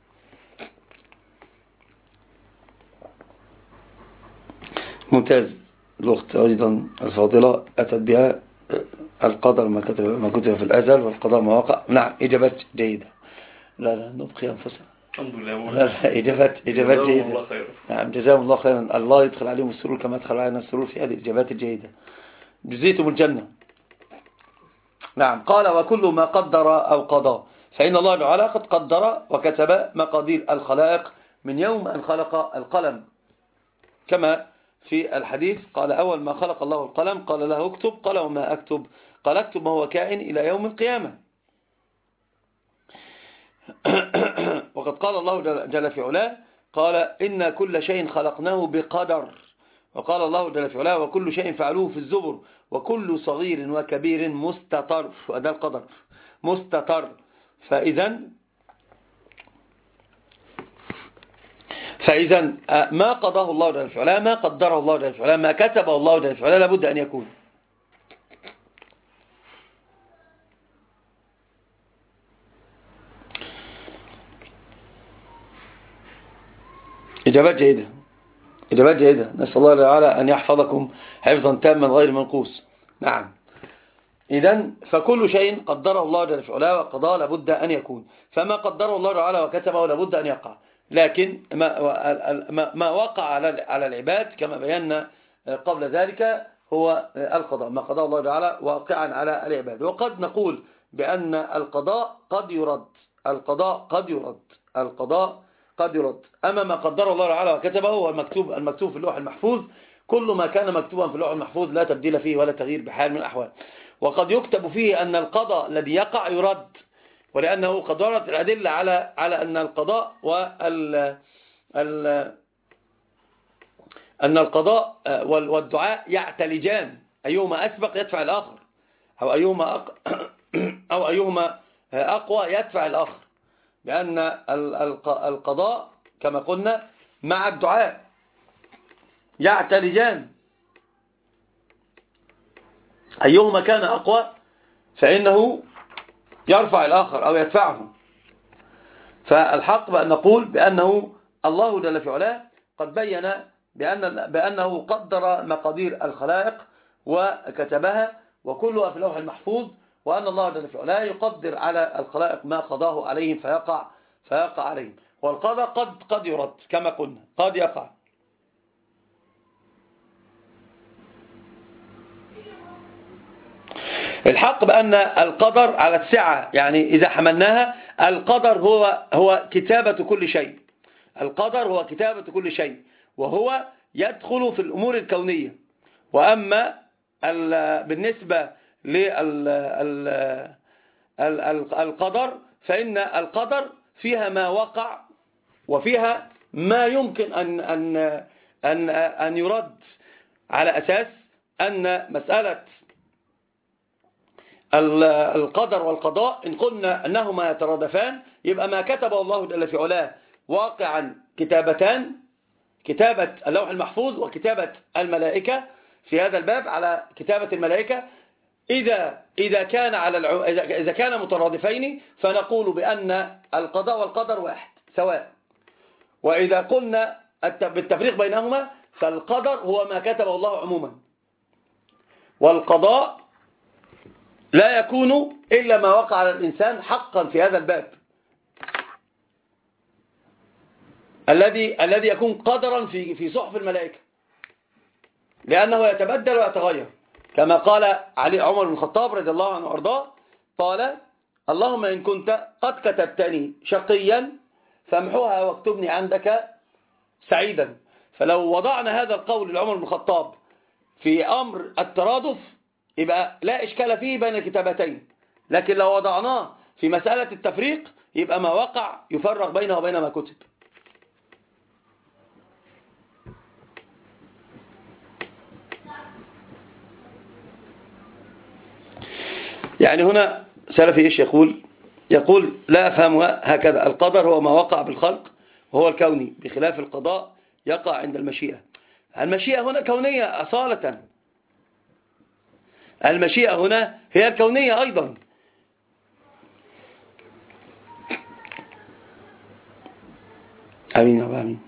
ممتاز. الأخت أيضا الفاضلة أتت بها القدر ما كتب ما كتب في الأزل والقضاء ما وقع. نعم إجابات جيدة. لا لا نبقي أنفسنا. الحمد لله. لا لا إجابات إجابات جيدة. نعم جزاهم الله خيرا. الله يدخل عليهم السرور كما دخل علينا السرور في هذه الإجابات الجيدة. جزيتم الجنة. نعم. قال وكل ما قدر أو قضى، فإن الله تعالى قد قدر وكتب مقادير الخلائق من يوم أن خلق القلم، كما في الحديث قال أول ما خلق الله القلم قال له اكتب، قال وما أكتب؟ قال اكتب ما هو كائن إلى يوم القيامة. وقد قال الله جل في علاه قال إن كل شيء خلقناه بقدر، وقال الله جل في علاه وكل شيء فعلوه في الزبر وكل صغير وكبير مستطر، وده القدر مستطر. فإذا فإذا ما قضاه الله جل في علاه، ما قدره الله جل في علاه، ما كتبه الله جل في علاه لابد أن يكون. إجابات جيدة. إجابات جيدة. نسأل الله تعالى أن يحفظكم حفظا تاما غير منقوص. نعم. إذن فكل شيء قدره الله جل في علاه وقضاه لابد أن يكون، فما قدره الله تعالى وكتبه لابد أن يقع. لكن ما ما وقع على العباد كما بينا قبل ذلك هو القضاء، ما قضاه الله تعالى واقعا على العباد. وقد نقول بأن القضاء قد يرد، القضاء قد يرد، القضاء قد يرد. أما ما قدره الله تعالى وكتبه هو المكتوب المكتوب في اللوح المحفوظ. كل ما كان مكتوبا في اللوح المحفوظ لا تبديل فيه ولا تغيير بحال من الأحوال. وقد يكتب فيه أن القضاء الذي يقع يرد، ولأنه قد وردت الأدلة على على أن القضاء وال ال أن القضاء والدعاء يعتلجان، أيهما أسبق يدفع الآخر، أو أيهما أق... أو أيهما أقوى يدفع الآخر، لأن القضاء كما قلنا مع الدعاء يعتلجان، أيهما كان أقوى فإنه يرفع الآخر أو يدفعه. فالحق بأن نقول بأنه الله جل في علاه قد بين بأن بأنه قدر مقادير الخلائق وكتبها وكلها في اللوح المحفوظ، وأن الله جل في علاه يقدر على الخلائق ما قضاه عليهم فيقع فيقع عليهم. والقضاء قد قد يرد كما قلنا، قد يقع. الحق بأن القدر على السعة، يعني إذا حملناها القدر هو هو كتابة كل شيء. القدر هو كتابة كل شيء، وهو يدخل في الأمور الكونية. وأما بالنسبة للقدر فإن القدر فيها ما وقع وفيها ما يمكن أن أن أن أن يرد، على أساس أن مسألة القدر والقضاء إن قلنا أنهما يترادفان يبقى ما كتبه الله جل في علاه واقعا كتابتان كتابة اللوح المحفوظ وكتابة الملائكة في هذا الباب على كتابة الملائكة. إذا إذا كان على الع... إذا كان مترادفين فنقول بأن القضاء والقدر واحد سواء. وإذا قلنا بالتفريق بينهما فالقدر هو ما كتبه الله عموما، والقضاء لا يكون إلا ما وقع على الإنسان حقا في هذا الباب الذي الذي يكون قدرا في في صحف الملائكة، لأنه يتبدل ويتغير كما قال علي عمر بن الخطاب رضي الله عنه وارضاه، قال اللهم إن كنت قد كتبتني شقيا فامحوها واكتبني عندك سعيدا. فلو وضعنا هذا القول لعمر بن الخطاب في أمر الترادف يبقى لا إشكال فيه بين الكتابتين، لكن لو وضعناه في مسألة التفريق يبقى ما وقع يفرق بينه وبين ما كتب. يعني هنا سلفي إيش يقول؟ يقول لا أفهمها هكذا: القدر هو ما وقع بالخلق وهو الكوني، بخلاف القضاء يقع عند المشيئة. المشيئة هنا كونية أصالة، المشيئة هنا هي الكونية أيضا. آمين آمين.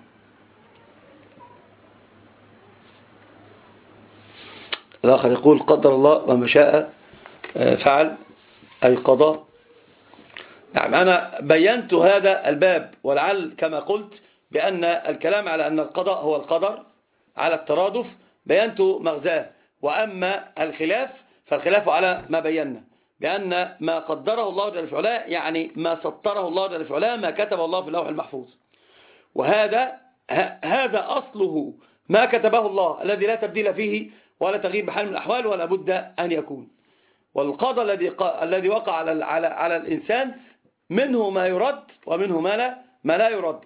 الآخر يقول قدر الله وما شاء فعل، أي قضاء. نعم أنا بينت هذا الباب، ولعل كما قلت بأن الكلام على أن القضاء هو القدر على الترادف بينت مغزاه، وأما الخلاف فالخلاف على ما بينا بأن ما قدره الله جل في علاه يعني ما سطره الله جل في علاه، ما كتبه الله في اللوح المحفوظ، وهذا هذا أصله ما كتبه الله الذي لا تبديل فيه ولا تغيير بحال من الأحوال ولا بد أن يكون. والقضاء الذي الذي وقع على على على الإنسان منه ما يرد ومنه ما لا ما لا يرد.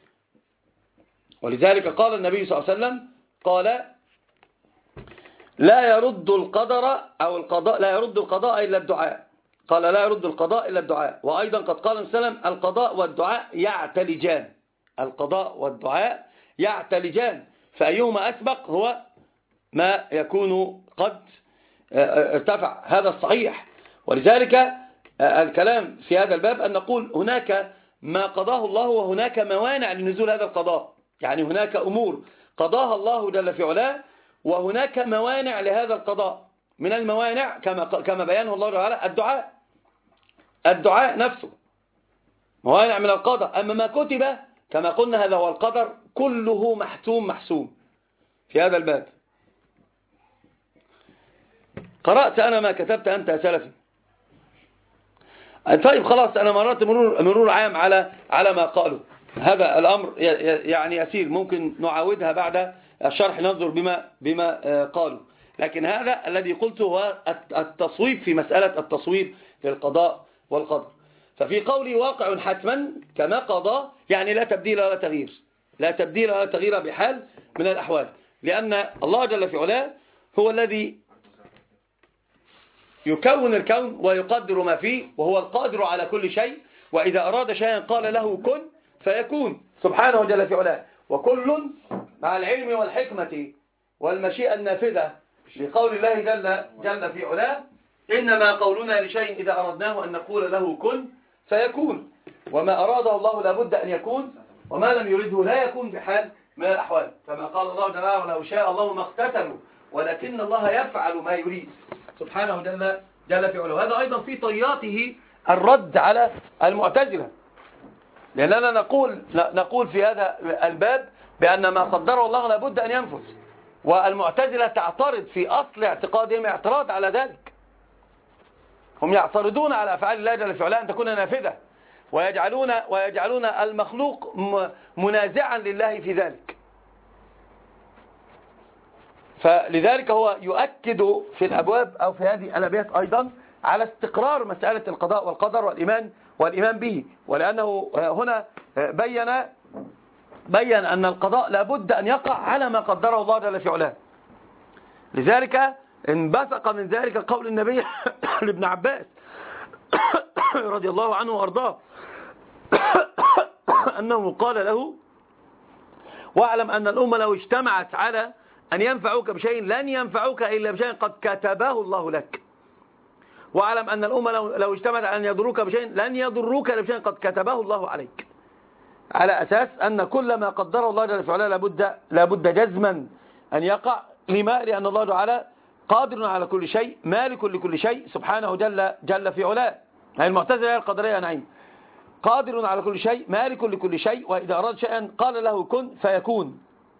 ولذلك قال النبي صلى الله عليه وسلم قال لا يرد القدر أو القضاء لا يرد القضاء إلا الدعاء. قال لا يرد القضاء إلا الدعاء. وأيضا قد قال النبي صلى الله عليه وسلم القضاء والدعاء يعتلجان، القضاء والدعاء يعتلجان، فأيهما أسبق هو ما يكون قد ارتفع، هذا الصحيح. ولذلك الكلام في هذا الباب أن نقول هناك ما قضاه الله وهناك موانع لنزول هذا القضاء، يعني هناك أمور قضاها الله جل في علاه وهناك موانع لهذا القضاء. من الموانع كما كما بيانه الله تعالى الدعاء، الدعاء نفسه موانع من القضاء. أما ما كتب كما قلنا هذا هو القدر كله محتوم محسوم في هذا الباب. قرأت أنا ما كتبت أنت يا سلفي. طيب خلاص أنا مررت مرور, مرور عام على على ما قالوا. هذا الأمر يعني يسير، ممكن نعاودها بعد الشرح ننظر بما بما قالوا. لكن هذا الذي قلته هو التصويب في مسألة التصويب للقضاء والقدر. ففي قولي واقع حتما كما قضى يعني لا تبديل ولا تغيير، لا تبديل ولا تغيير بحال من الأحوال، لأن الله جل في علاه هو الذي يكون الكون ويقدر ما فيه، وهو القادر على كل شيء، وإذا أراد شيئا قال له كن فيكون سبحانه جل في علاه. وكل مع العلم والحكمة والمشيئة النافذة لقول الله جل, جل في علاه إنما قولنا لشيء إذا أردناه أن نقول له كن فيكون، وما أراده الله لابد أن يكون، وما لم يرده لا يكون بحال من الأحوال، كما قال الله تعالى ولو شاء الله ما اقتتلوا ولكن الله يفعل ما يريد سبحانه جل, جل في علاه. هذا أيضا في طياته الرد على المعتزلة، لأننا نقول نقول في هذا الباب بأن ما قدره الله لابد أن ينفذ، والمعتزلة تعترض في أصل اعتقادهم اعتراض على ذلك. هم يعترضون على أفعال الله جل في علاه أن تكون نافذة، ويجعلون ويجعلون المخلوق منازعا لله في ذلك. فلذلك هو يؤكد في الأبواب أو في هذه الأبيات أيضا على استقرار مسألة القضاء والقدر والإيمان والإيمان به، ولأنه هنا بين بين أن القضاء لابد أن يقع على ما قدره الله جل في علاه. لذلك انبثق من ذلك قول النبي لابن عباس رضي الله عنه وارضاه أنه قال له واعلم أن الأمة لو اجتمعت على أن ينفعوك بشيء لن ينفعوك إلا بشيء قد كتبه الله لك. واعلم أن الأمة لو, لو اجتمعت على أن يضروك بشيء لن يضروك إلا بشيء قد كتبه الله عليك، على أساس أن كل ما قدره الله جل وعلا لابد, لابد جزما أن يقع. لما؟ لأن الله تعالى قادر على كل شيء، مالك لكل شيء سبحانه جل, جل في علاه. هي المعتزلة القدرية نعيم، قادر على كل شيء مالك لكل شيء، وإذا أراد شيئا قال له كن فيكون.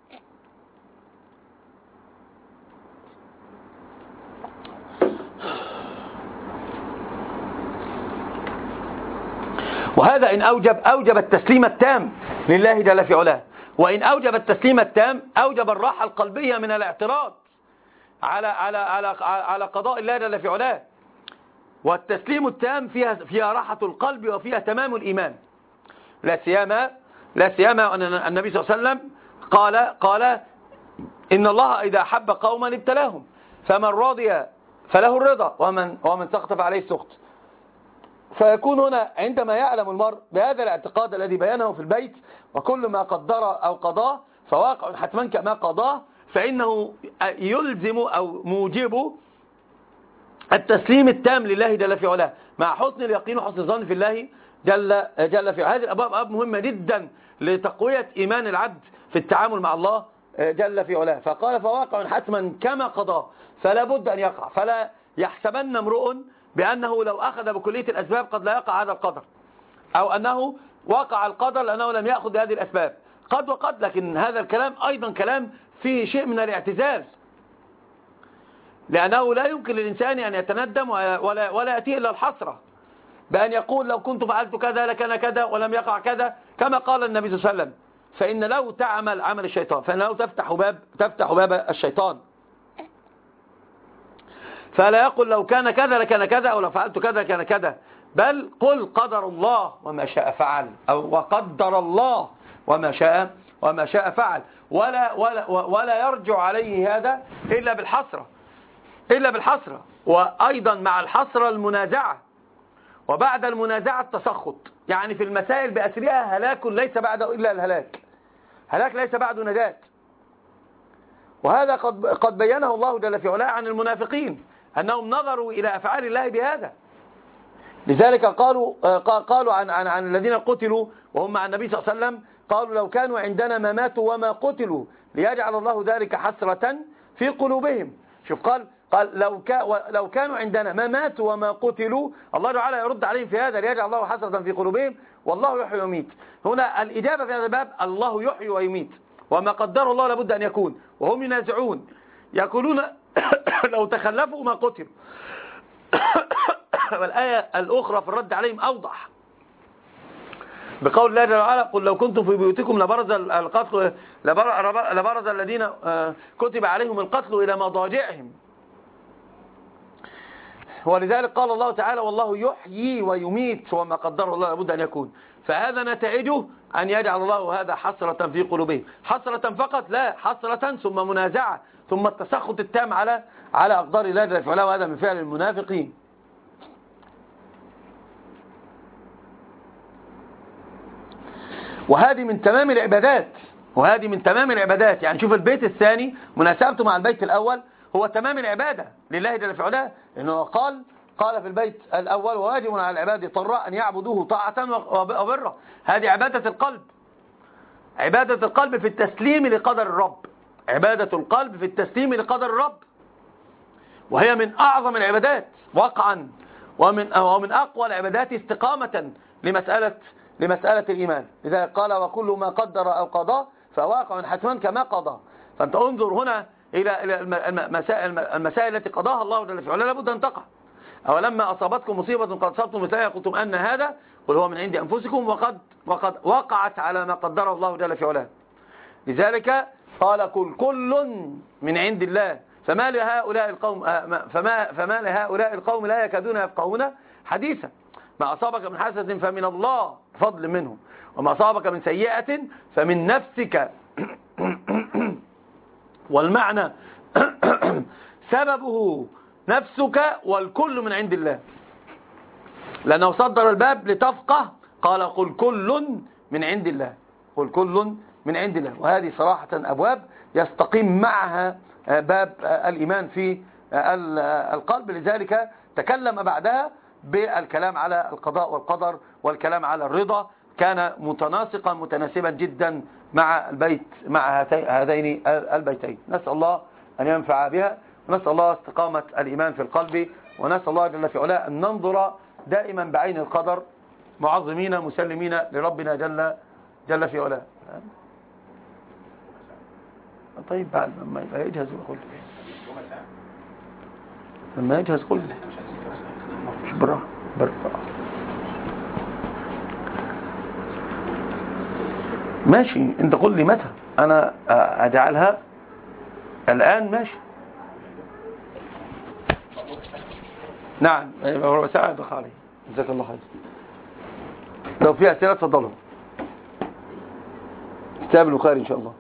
وهذا إن أوجب أوجب التسليم التام لله جل في علاه، وإن أوجب التسليم التام أوجب الراحة القلبية من الاعتراض على على على على قضاء الله جل في علاه. والتسليم التام فيها فيها راحة القلب وفيها تمام الإيمان. لا سيما لا سيما أن النبي صلى الله عليه وسلم قال قال إن الله إذا أحب قوما ابتلاهم، فمن راضي فله الرضا ومن ومن سخط فعليه السخط. فيكون هنا عندما يعلم المرء بهذا الاعتقاد الذي بيانه في البيت، وكل ما قدر أو قضاه فواقع حتما كما قضاه، فإنه يلزم أو موجب التسليم التام لله جل في علاه، مع حسن اليقين وحسن الظن في الله جل جل في علاه. هذه الأبواب أبواب مهمة جدا لتقوية إيمان العبد في التعامل مع الله جل في علاه. فقال فواقع حتما كما قضاه، فلا بد أن يقع. فلا يحسبن امرؤ بأنه لو أخذ بكلية الأسباب قد لا يقع هذا القدر، أو أنه وقع القدر لأنه لم يأخذ بهذه الأسباب. قد وقد، لكن هذا الكلام أيضا كلام فيه شيء من الاعتزال، لأنه لا يمكن للإنسان أن يتندم ولا, ولا يأتي إلا الحسرة بأن يقول لو كنت فعلت كذا لكان كذا ولم يقع كذا، كما قال النبي صلى الله عليه وسلم فإن لو تعمل عمل الشيطان فإن لو تفتح باب تفتح باب الشيطان، فلا يقول لو كان كذا لكان كذا أو لو فعلت كذا لكان كذا، بل قل قدر الله وما شاء فعل، أو وقدر الله وما شاء وما شاء فعل. ولا ولا ولا يرجع عليه هذا إلا بالحسرة إلا بالحسرة وأيضا مع الحسرة المنازعة، وبعد المنازعة التسخط. يعني في المسائل بأسرها هلاك ليس بعده إلا الهلاك، هلاك ليس بعده نجاة. وهذا قد قد بينه الله جل في علاه عن المنافقين أنهم نظروا إلى أفعال الله بهذا. لذلك قالوا قالوا عن عن عن الذين قتلوا وهم مع النبي صلى الله عليه وسلم، قالوا لو كانوا عندنا ما ماتوا وما قتلوا ليجعل الله ذلك حسرة في قلوبهم. شوف قال قال لو لو كانوا عندنا ما ماتوا وما قتلوا، الله تعالى يرد عليهم في هذا ليجعل الله حسرة في قلوبهم، والله يحيي ويميت. هنا الإجابة في هذا الباب الله يحيي ويميت، وما قدره الله لابد أن يكون. وهم ينازعون يقولون لو تخلفوا ما قتلوا. والآية الأخرى في الرد عليهم أوضح بقول الله جل وعلا قل لو كنتم في بيوتكم لبرز القتل لبرز الذين كتب عليهم القتل إلى مضاجعهم. ولذلك قال الله تعالى والله يحيي ويميت وما قدره الله لابد أن يكون. فهذا نتائجه أن يجعل الله هذا حسرة في قلوبهم، حسرة فقط لا، حسرة ثم منازعة ثم التسخط التام على على أقدار الله جل وعلا، وهذا من فعل المنافقين. وهذه من تمام العبادات وهذه من تمام العبادات. يعني شوف البيت الثاني مناسبته مع البيت الأول هو تمام العبادة لله جل في علاه، لأنه قال قال في البيت الأول وواجب على العباد طراء أن يعبدوه طاعة وبرا. هذه عبادة القلب، عبادة القلب في التسليم لقدر الرب، عبادة القلب في التسليم لقدر الرب، وهي من أعظم العبادات وقعا ومن ومن أقوى العبادات استقامة لمسألة لمسألة الإيمان. لذلك قال وكل ما قدر أو قضى فواقع حتما كما قضى. فأنت انظر هنا إلى المسائل, المسائل التي قضاها الله جل في علاه لابد أن تقع. أولما أصابتكم مصيبة قد أصبتم مثلها قلتم أن هذا قل هو من عند أنفسكم وقد وقد وقعت على ما قدره الله جل في علاه. لذلك قال قل كل من عند الله فما لهؤلاء القوم فما فما لهؤلاء القوم لا يكادون يفقهون حديثا. ما أصابك من حسنة فمن الله فضل منه، وما أصابك من سيئة فمن نفسك. والمعنى سببه نفسك والكل من عند الله، لأنه صدر الباب لتفقه. قال قل كل من عند الله، قل كل من عند الله. وهذه صراحة أبواب يستقيم معها باب الإيمان في القلب، لذلك تكلم بعدها بالكلام على القضاء والقدر والكلام على الرضا، كان متناسقا متناسبا جدا مع البيت مع هذين البيتين. نسأل الله أن ينفع بها، ونسأل الله استقامة الإيمان في القلب، ونسأل الله جل في علاه أن ننظر دائما بعين القدر معظمين مسلمين لربنا جل جل في علاه. طيب بعد لما يبقى يجهز ويقول لي لما يجهز قول لي مش برا برا ماشي. انت قل لي متى انا اجعلها الان. ماشي نعم ربع ساعة دخل علي. جزاك الله خير. لو في اسئله اتفضلوا. كتاب البخاري ان شاء الله.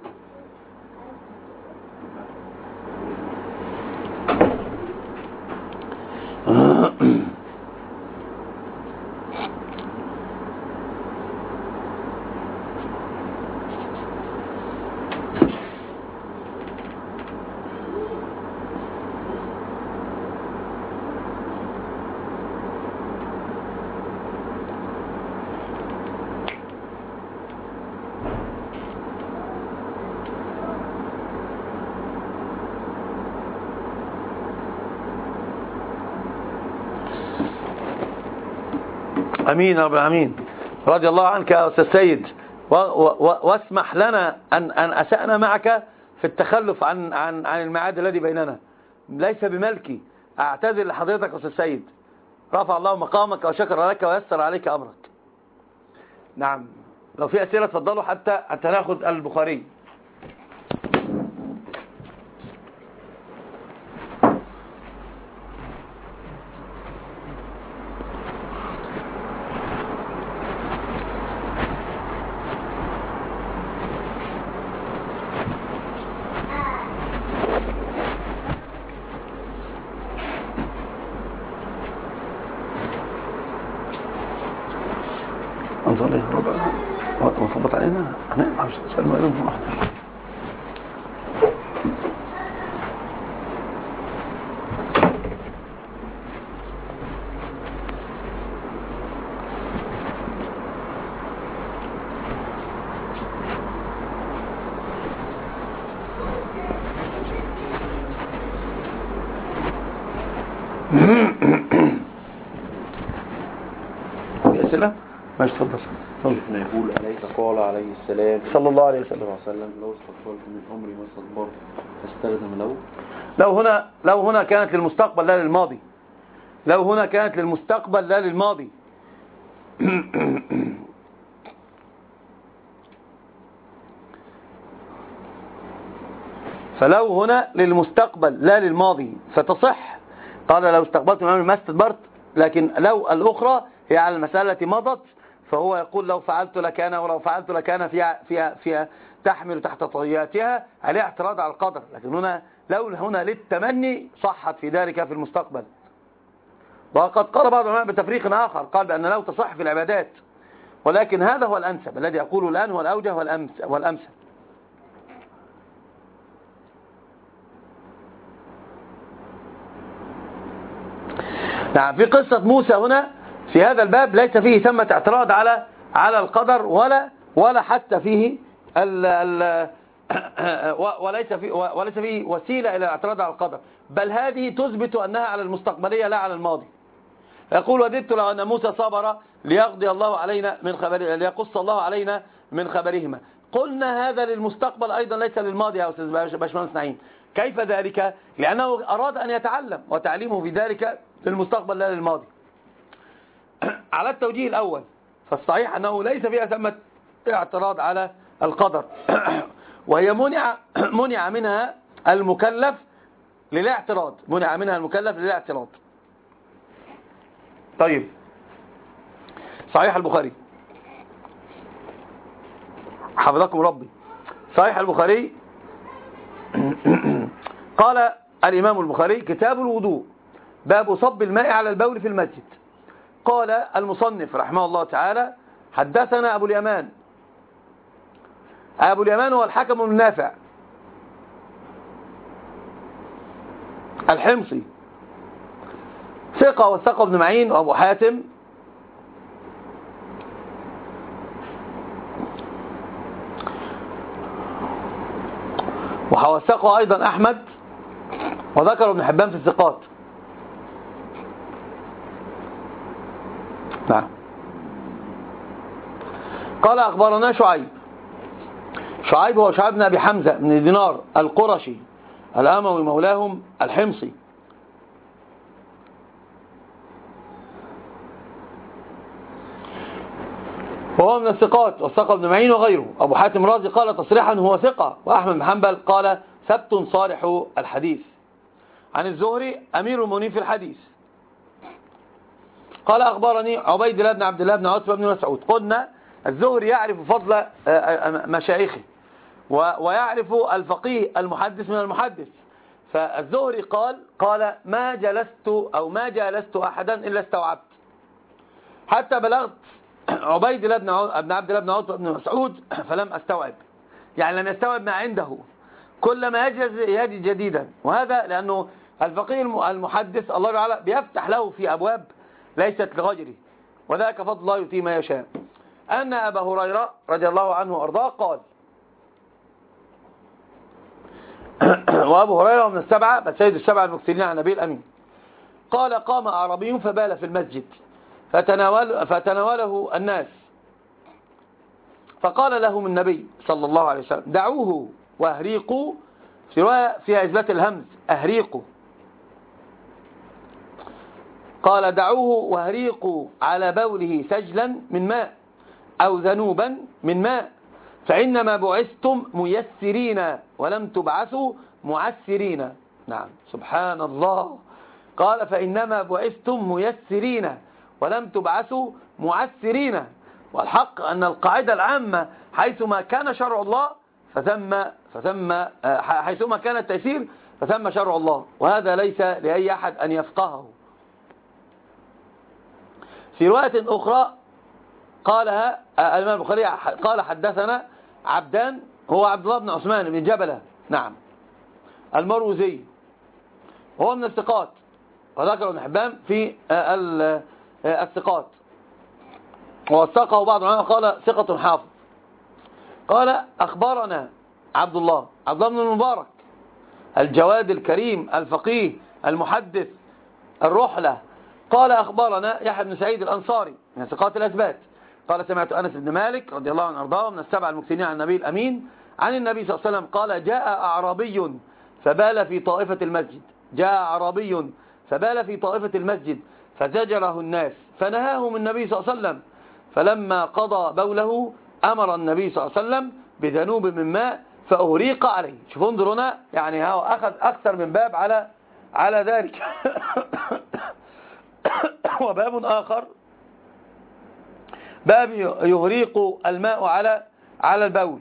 امين يا رب العالمين. رضي الله عنك يا استاذ سيد، واسمح لنا ان ان اسأنا معك في التخلف عن عن عن الميعاد الذي بيننا. ليس بملكي، اعتذر لحضرتك يا استاذ سيد. رفع الله مقامك وشكر لك ويسر عليك امرك. نعم لو في اسئله اتفضلوا حتى حتى ناخذ البخاري. انظر لي ربع وطبط علينا هنقطع مش نسأل مؤلم واحد. في أسئلة؟ ماشي تفضل. شيخنا يقول أليس قال عليه السلام صلى الله عليه وسلم لو استقبلت من أمري ما استدبرت فاستخدم لو. لو هنا لو هنا كانت للمستقبل لا للماضي. لو هنا كانت للمستقبل لا للماضي. فلو هنا للمستقبل لا للماضي فتصح. قال لو استقبلت من أمري ما استدبرت، لكن لو الأخرى هي على المسألة التي مضت، فهو يقول لو فعلت لكان، ولو فعلت لكان فيها فيها فيها تحمل تحت طياتها عليها اعتراض على القدر. لكن هنا لو هنا للتمني صحت في ذلك في المستقبل. وقد قال بعض العلماء بتفريق آخر، قال بأن لو تصح في العبادات، ولكن هذا هو الأنسب الذي أقوله الآن، هو الأوجه والأمثل. نعم في قصة موسى هنا في هذا الباب ليس فيه ثمة اعتراض على على القدر، ولا ولا حتى فيه ال ال وليس فيه وليس فيه وسيلة إلى الاعتراض على القدر، بل هذه تثبت أنها على المستقبلية لا على الماضي. يقول وددت لو أن موسى صبر ليقضي الله علينا من خبر ليقص الله علينا من خبرهما. قلنا هذا للمستقبل أيضا ليس للماضي يا أستاذ باشمهندس نعيم. كيف ذلك؟ لأنه أراد أن يتعلم، وتعليمه في ذلك للمستقبل لا للماضي. على التوجيه الأول فالصحيح أنه ليس فيها ثمة اعتراض على القدر، وهي منع منع منها المكلف للاعتراض، منع منها المكلف للاعتراض. طيب صحيح البخاري حفظكم ربي. صحيح البخاري قال الإمام البخاري كتاب الوضوء باب صب الماء على البول في المسجد. قال المصنف رحمه الله تعالى حدثنا أبو اليمان أبو اليمان هو الحكم بن نافع الحمصي ثقة، وثقه ابن معين وأبو حاتم. ووثقه أيضا أحمد، وذكر ابن حبان في الثقات. نعم. قال أخبرنا شعيب. شعيب هو شعيب بن أبي حمزة بن دينار القرشي الأموي مولاهم الحمصي، وهو من الثقات، وثقه ابن معين وغيره. أبو حاتم رازي قال تصريحا هو ثقة، وأحمد بن حنبل قال ثبت صالح الحديث. عن الزهري أمير المؤمنين في الحديث قال أخبرني عبيد الله بن عبد الله بن عتبة بن مسعود. قلنا الزهري يعرف فضل مشايخه ويعرف الفقيه المحدث من المحدث. فالزهري قال قال ما جلست أو ما جالست أحدا إلا استوعبت، حتى بلغت عبيد الله بن عبد الله بن عتبة بن مسعود فلم أستوعب، يعني لم يستوعب ما عنده، كلما يجلس يجد جديدا. وهذا لأنه الفقيه المحدث الله تعالى بيفتح له في أبواب ليست لغيره، وذاك فضل الله يؤتيه ما يشاء. أن أبا هريرة رضي الله عنه وأرضاه قال، وأبو هريرة من السبعة بل سيد السبعة المكثرين عن النبي الأمين، قال قام أعرابي فبال في المسجد فتناول فتناوله الناس، فقال لهم النبي صلى الله عليه وسلم دعوه وأهريقوا، في رواية فيها إثبات الهمز أهريقوا، قال دعوه وأهريقوا على بوله سجلا من ماء أو ذنوبا من ماء، فإنما بعثتم ميسرين ولم تبعثوا معسرين. نعم سبحان الله. قال فإنما بعثتم ميسرين ولم تبعثوا معسرين. والحق أن القاعدة العامة حيثما كان شرع الله فثم فثم حيثما كان التيسير فثم شرع الله، وهذا ليس لأي أحد أن يفقهه. في رواية أخرى قالها الإمام البخاري قال حدثنا عبدان هو عبد الله بن عثمان بن جبلة، نعم المروزي، وهو من الثقات، وذكر ابن حبان في الثقات، ووثقه بعض العلماء قال ثقة حافظ. قال أخبرنا عبد الله عبد الله بن المبارك الجواد الكريم الفقيه المحدث الرحلة، قال أخبرنا يحيى بن سعيد الأنصاري من ثقات الأثبات قال سمعت أنس بن مالك رضي الله عنه وارضاه من السبع المكثرين عن النبي الأمين عن النبي صلى الله عليه وسلم قال جاء أعرابي فبال في طائفة المسجد، جاء أعرابي فبال في طائفة المسجد فزجره الناس فنهاهم النبي صلى الله عليه وسلم، فلما قضى بوله أمر النبي صلى الله عليه وسلم بذنوب من ماء فأهريق عليه. شوفوا انظروا هنا، يعني هو أخذ أكثر من باب على على ذلك. وباب آخر باب يهريق الماء على على البول،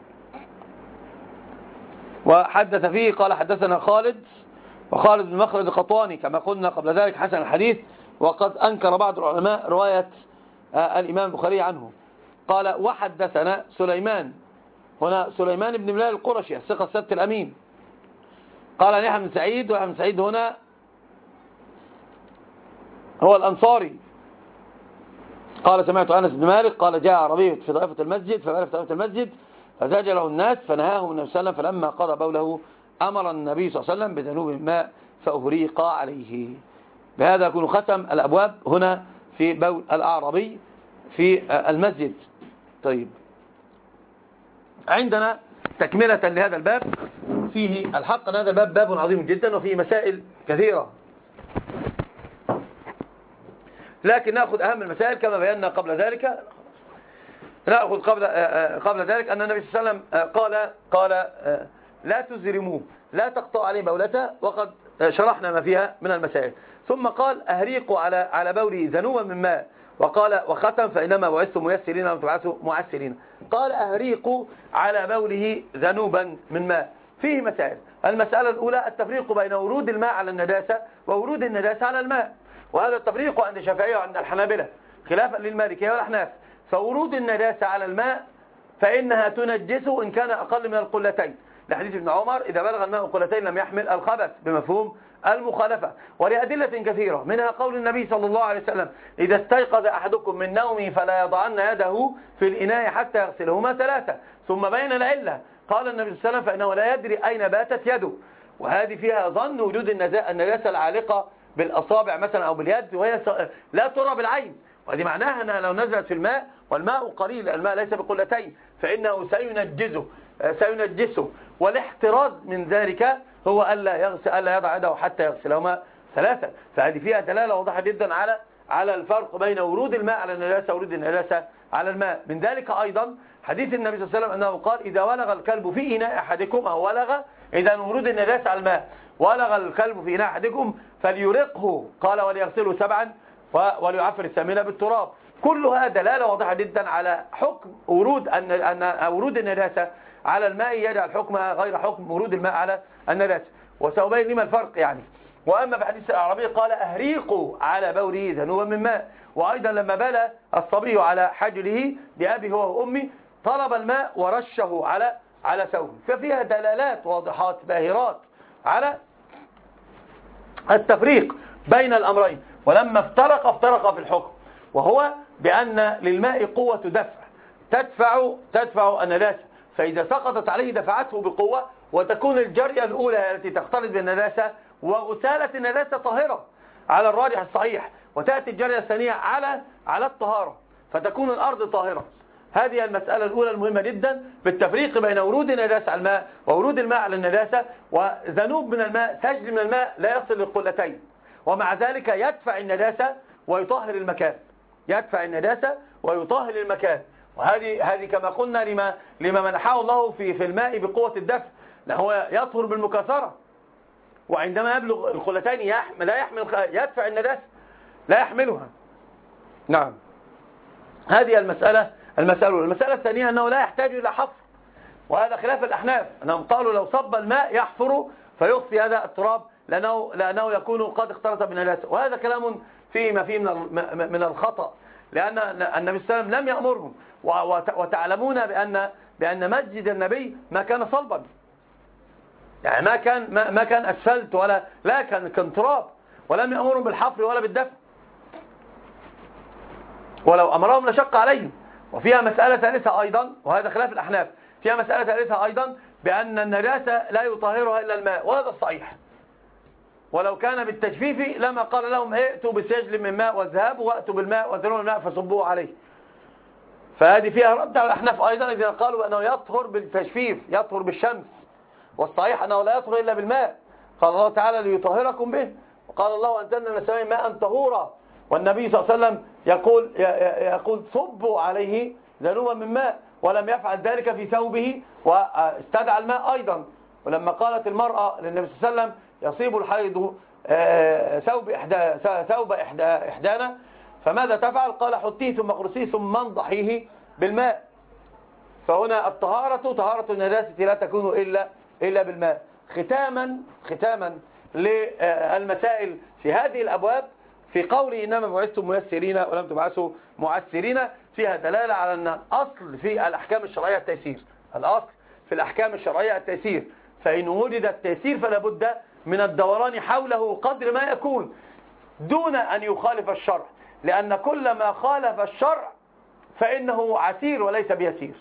وحدث فيه قال حدثنا خالد وخالد بن مخلد القطواني كما قلنا قبل ذلك حسن الحديث، وقد أنكر بعض العلماء رواية الإمام البخاري عنه. قال وحدثنا سليمان، هنا سليمان بن بلال القرشي الثقة الثبت الأمين، قال يحيى بن سعيد، ويحيى بن سعيد هنا هو الأنصاري، قال سمعت أنس بن مالك قال جاء عربي في طائفة المسجد فبال في طائفة المسجد فزجره الناس فنهاهم النبي صلى الله عليه وسلم، فلما قضى بوله أمر النبي صلى الله عليه وسلم بذنوب الماء فأهريق عليه. بهذا يكون ختم الأبواب هنا في بول الأعرابي في المسجد. طيب عندنا تكملة لهذا الباب، فيه الحق أن هذا الباب باب عظيم جدا وفيه مسائل كثيرة، لكن نأخذ أهم المسائل كما بينا قبل ذلك. نأخذ قبل قبل ذلك أن النبي صلى الله عليه وسلم قال قال لا تزرموه، لا تقطعوا عليه بولته، وقد شرحنا ما فيها من المسائل. ثم قال أهريقوا على على بوله ذنوبا من ماء، وقال وختم فإنما بعثتم ميسرين ولم تبعثوا معسرين. قال أهريقوا على بوله ذنوبا من ماء، فيه مسائل. المسألة الأولى التفريق بين ورود الماء على النجاسة وورود النجاسة على الماء، وهذا التفريق عند الشافعية وعند الحنابلة خلافا للمالكية والأحناف. فورود النجاسة على الماء فإنها تنجسه إن كان أقل من القلتين، لحديث ابن عمر إذا بلغ الماء قلتين لم يحمل الخبث بمفهوم المخالفة. ولأدلة كثيرة منها قول النبي صلى الله عليه وسلم إذا استيقظ أحدكم من نومه فلا يضعن يده في الإناء حتى يغسلهما ثلاثة، ثم بين العلة قال النبي صلى الله عليه وسلم فإنه لا يدري أين باتت يده، وهذه فيها ظن وجود النجاسة العالقة بالأصابع مثلا أو باليد وهي لا ترى بالعين، وهذه معناها أنها لو نزلت في الماء والماء قليل، الماء ليس بقلتين، فإنه سينجزه سينجسه والاحتراز من ذلك هو ألا يغسل ألا يضع يده حتى يغسلهما ثلاثة. فهذه فيها دلالة واضحة جدا على على الفرق بين ورود الماء على النجاسة وورود النجاسة على الماء. من ذلك أيضا حديث النبي صلى الله عليه وسلم أنه قال إذا ولغ الكلب في إناء أحدكم أو ولغ إذا ورود النجاسة على الماء ولغ الكلب في إناء أحدكم فليرقه قال وليغسله سبعا وليعفر الثامنة بالتراب. كلها دلالة واضحة جدا على حكم ورود أن أن ورود النجاسة على الماء يجعل حكمها غير حكم ورود الماء على النجاسة. وسأبين لما الفرق يعني. وأما في حديث الأعرابي قال أهريقوا على بوله ذنوبا من ماء. وأيضا لما بال الصبي على حجره بأبي هو وأمي طلب الماء ورشه على على ثوبه. ففيها دلالات واضحات باهرات على التفريق بين الأمرين. ولما افترق افترق في الحكم، وهو بأن للماء قوة دفع تدفع تدفع النجاسة، فإذا سقطت عليه دفعته بقوة، وتكون الجرية الأولى التي تختلط بالنجاسة وغسالة النجاسة طاهرة على الراجح الصحيح، وتأتي الجرية الثانية على على الطهارة فتكون الأرض طاهرة. هذه المسألة الأولى المهمة جدا بالتفريق بين ورود النجاسة على الماء وورود الماء على النجاسة. وذنوب من الماء سجل من الماء لا يصل للقلتين، ومع ذلك يدفع النجاسة ويطهر المكان، يدفع النجاسة ويطهر المكان. وهذه هذه كما قلنا لما لما منحه الله في في الماء بقوة الدفع، هو يطهر بالمكاثرة، وعندما يبلغ القلتين يحمل لا يحمل يدفع النجاسة لا يحملها. نعم، هذه المسألة المسألة المسألة الثانية أنه لا يحتاج إلى حفر، وهذا خلاف الأحناف أنهم قالوا لو صب الماء يحفر فيخفي هذا التراب لأنه لأنه يكون قد اختلط بالنجاسة، وهذا كلام فيه ما فيه من من الخطأ، لأن النبي صلى الله عليه وسلم لم يأمرهم، وتعلمون بأن بأن مسجد النبي ما كان صلبا، يعني ما كان ما, ما كان أسفلت ولا لا كان كان تراب، ولم يأمرهم بالحفر ولا بالدفن، ولو أمرهم لشق عليهم. وفيها مسألة ثالثة أيضا، وهذا خلاف الأحناف، فيها مسألة ثالثة أيضا بأن النجاسة لا يطهرها إلا الماء، وهذا الصحيح. ولو كان بالتجفيف لما قال لهم ائتوا بسجل من ماء واذهبوا واتوا بالماء وذروا الماء فصبوه عليه. فهذه فيها رد على الأحناف أيضا الذين قالوا أنه يطهر بالتجفيف، يطهر بالشمس، والصحيح أنه لا يطهر إلا بالماء. قال الله تعالى ليطهركم به، وقال الله أنزلنا من السماء ماء طهورا، والنبي صلى الله عليه وسلم يقول يقول صبوا عليه ذنوبا من ماء، ولم يفعل ذلك في ثوبه واستدعى الماء أيضا. ولما قالت المرأة للنبي صلى الله عليه وسلم يصيب الحيض ثوب إحدى ثوب إحدى إحدانا فماذا تفعل؟ قال حطيه ثم اغرسيه ثم انضحيه بالماء. فهنا الطهارة طهارة النجاسة لا تكون إلا إلا بالماء. ختاما ختاما للمسائل في هذه الأبواب، في قوله إنما بعثتم ميسرين ولم تبعثوا معسرين، فيها دلالة على أن الأصل في الأحكام الشرعية التيسير، الأصل في الأحكام الشرعية التيسير، فإن وجد التيسير فلا بد من الدوران حوله قدر ما يكون دون أن يخالف الشرع، لأن كل ما خالف الشرع فإنه عسير وليس بيسير،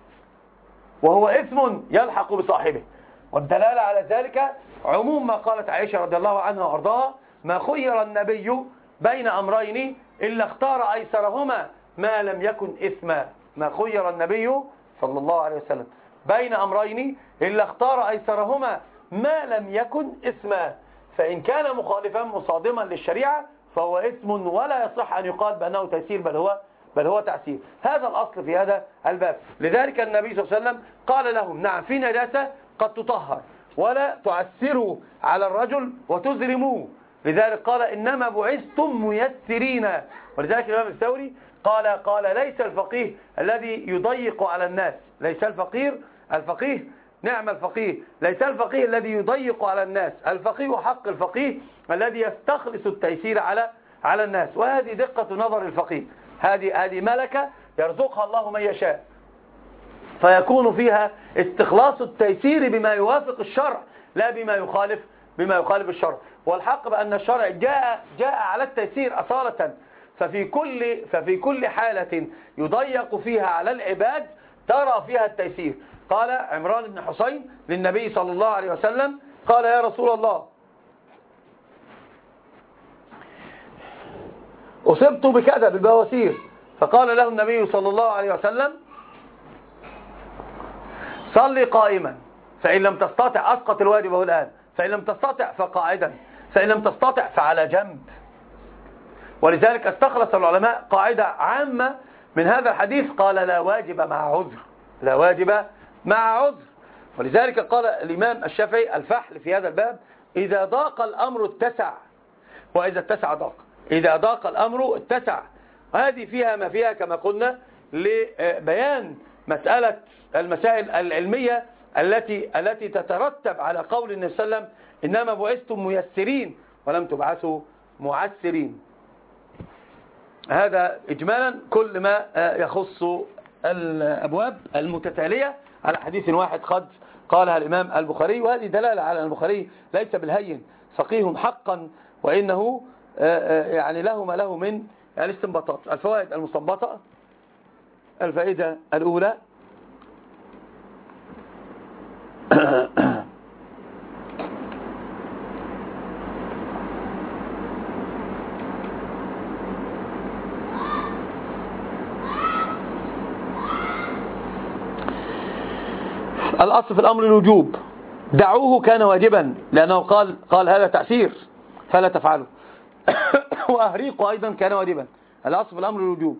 وهو إثم يلحق بصاحبه. والدلالة على ذلك عموم ما قالت عائشة رضي الله عنها وأرضاها ما خير النبي بين أمرين إلا اختار أيسرهما ما لم يكن إثما. ما خير النبي صلى الله عليه وسلم بين أمرين إلا اختار أيسرهما ما لم يكن إثما، فإن كان مخالفا مصادما للشريعة فهو إثم ولا يصح أن يقال بأنه تيسير، بل هو بل هو تعسير. هذا الأصل في هذا الباب. لذلك النبي صلى الله عليه وسلم قال لهم نعم في نجاسة قد تطهر ولا تعسروا على الرجل وتزرموه، لذلك قال إنما بعثتم ميسرين. ولذلك الإمام الثوري قال قال ليس الفقيه الذي يضيق على الناس، ليس الفقير الفقيه نعم الفقيه، ليس الفقيه الذي يضيق على الناس، الفقيه حق الفقيه الذي يستخلص التيسير على على الناس. وهذه دقة نظر الفقيه، هذه هذه ملكة يرزقها الله من يشاء، فيكون فيها استخلاص التيسير بما يوافق الشرع لا بما يخالف بما يخالف الشرع. والحق بأن الشرع جاء جاء على التيسير أصالة، ففي كل ففي كل حالة يضيق فيها على العباد ترى فيها التيسير. قال عمران بن حسين للنبي صلى الله عليه وسلم، قال يا رسول الله أصبت بكذا بالبواسير، فقال له النبي صلى الله عليه وسلم صلي قائما، فإن لم تستطع أسقط الواجب الآن، فإن لم تستطع فقاعدا، فإن لم تستطع فعلى جنب. ولذلك استخلص العلماء قاعدة عامة من هذا الحديث، قال لا واجب مع عذر، لا واجب مع عذر. ولذلك قال الإمام الشافعي الفحل في هذا الباب إذا ضاق الأمر اتسع، وإذا اتسع ضاق، إذا ضاق الأمر اتسع. هذه فيها ما فيها كما قلنا لبيان مسألة المسائل العلمية التي التي تترتب على قول النبي صلى الله عليه وسلم إنما بعثتم ميسرين ولم تبعثوا معسرين. هذا إجمالا كل ما يخص الأبواب المتتالية على حديث واحد قد قالها الإمام البخاري. وهذه دلالة على أن البخاري ليس بالهين، فقيه حقا، وإنه يعني له ما له من الاستنباطات. الفوائد المستنبطة: الفائدة الأولى الأصل في الأمر الوجوب، دعوه كان واجبا لأنه قال قال هذا تعسير فلا تفعله. وأهريقه أيضا كان واجبا. الأصل في الأمر الوجوب.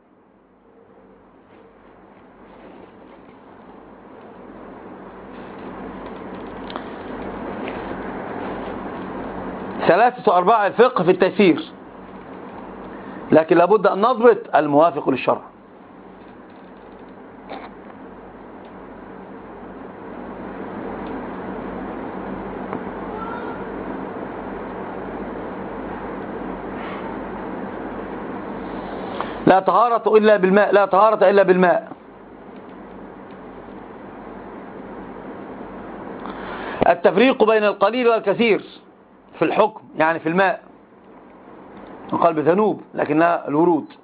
ثلاثة أرباع الفقه في التيسير، لكن لابد أن نضبط الموافق للشرع. لا طهارة إلا بالماء، لا طهارة إلا بالماء. التفريق بين القليل والكثير في الحكم، يعني في الماء، وقال بذنوب لكنها الورود.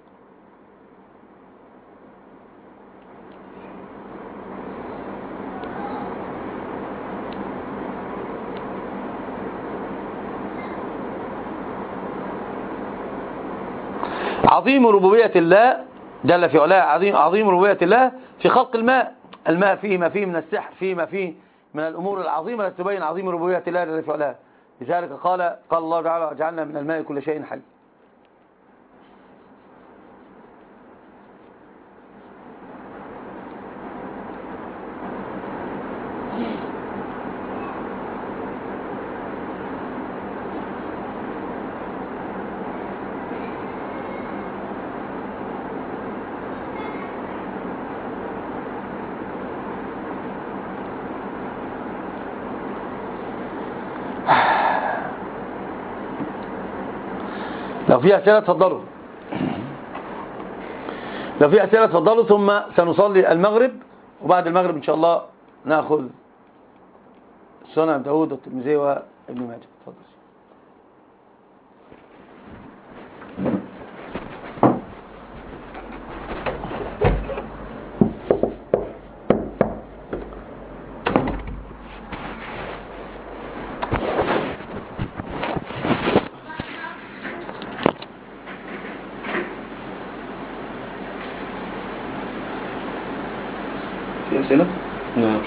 عظيم ربوبية الله جل في علاه، عظيم عظيم ربوبية الله في خلق الماء. الماء فيه ما فيه من السحر، فيه ما فيه من الأمور العظيمة التي تبين عظيم ربوبية الله جل في علاه. لذلك قال قال الله تعالى وجعلنا من الماء كل شيء حي. لو في أسئلة تفضلوا، لو في أسئلة تفضلوا، ثم سنصلي المغرب، وبعد المغرب إن شاء الله نأخذ سنن داود والترمذي وابن ماجه. تفضل. في أسئلة؟ نعم.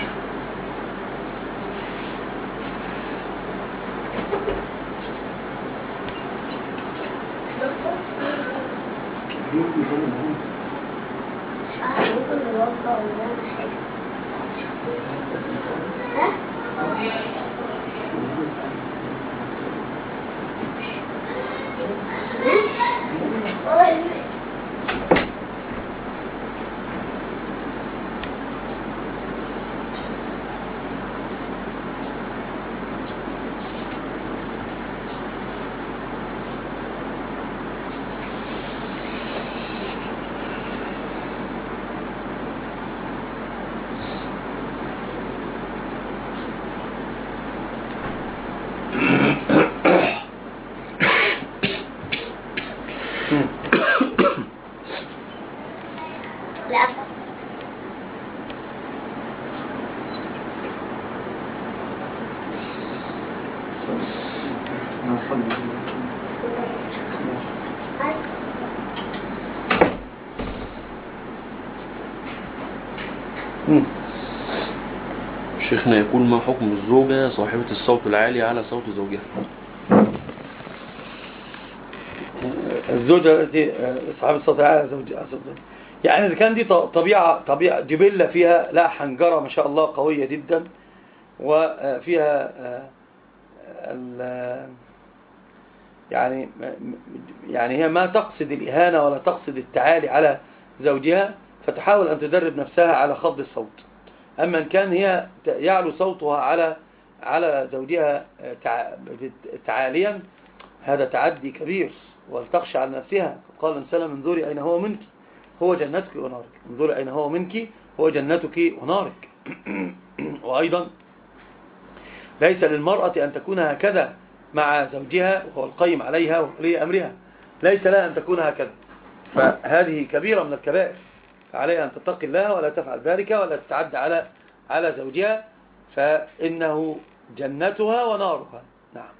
شيخنا يكون ما حكم الزوجة صاحبة الصوت العالي على صوت زوجها؟ الزوجة التي صاحبة الصوت العالي على زوجها، يعني إذا كان دي طبيعة طبيعة جبلة فيها لا حنجرة ما شاء الله قوية جدا، وفيها يعني يعني هي ما تقصد الإهانة ولا تقصد التعالي على زوجها، فتحاول أن تدرب نفسها على خفض الصوت. أما إن كان هي يعلو صوتها على على زوجها تعاليا، هذا تعدي كبير، ولتخشى على نفسها. قال النبي صلى الله عليه وسلم: انظري أين هو منك هو جنتك ونارك، انظري أين هو منك هو جنتك ونارك. وأيضا ليس للمرأة أن تكون هكذا مع زوجها وهو القيم عليها وولي أمرها، ليس لها أن تكون هكذا، فهذه كبيرة من الكبائر، فعليها أن تتقي الله ولا تفعل ذلك ولا تتعدى على على زوجها، فإنه جنتها ونارها. نعم.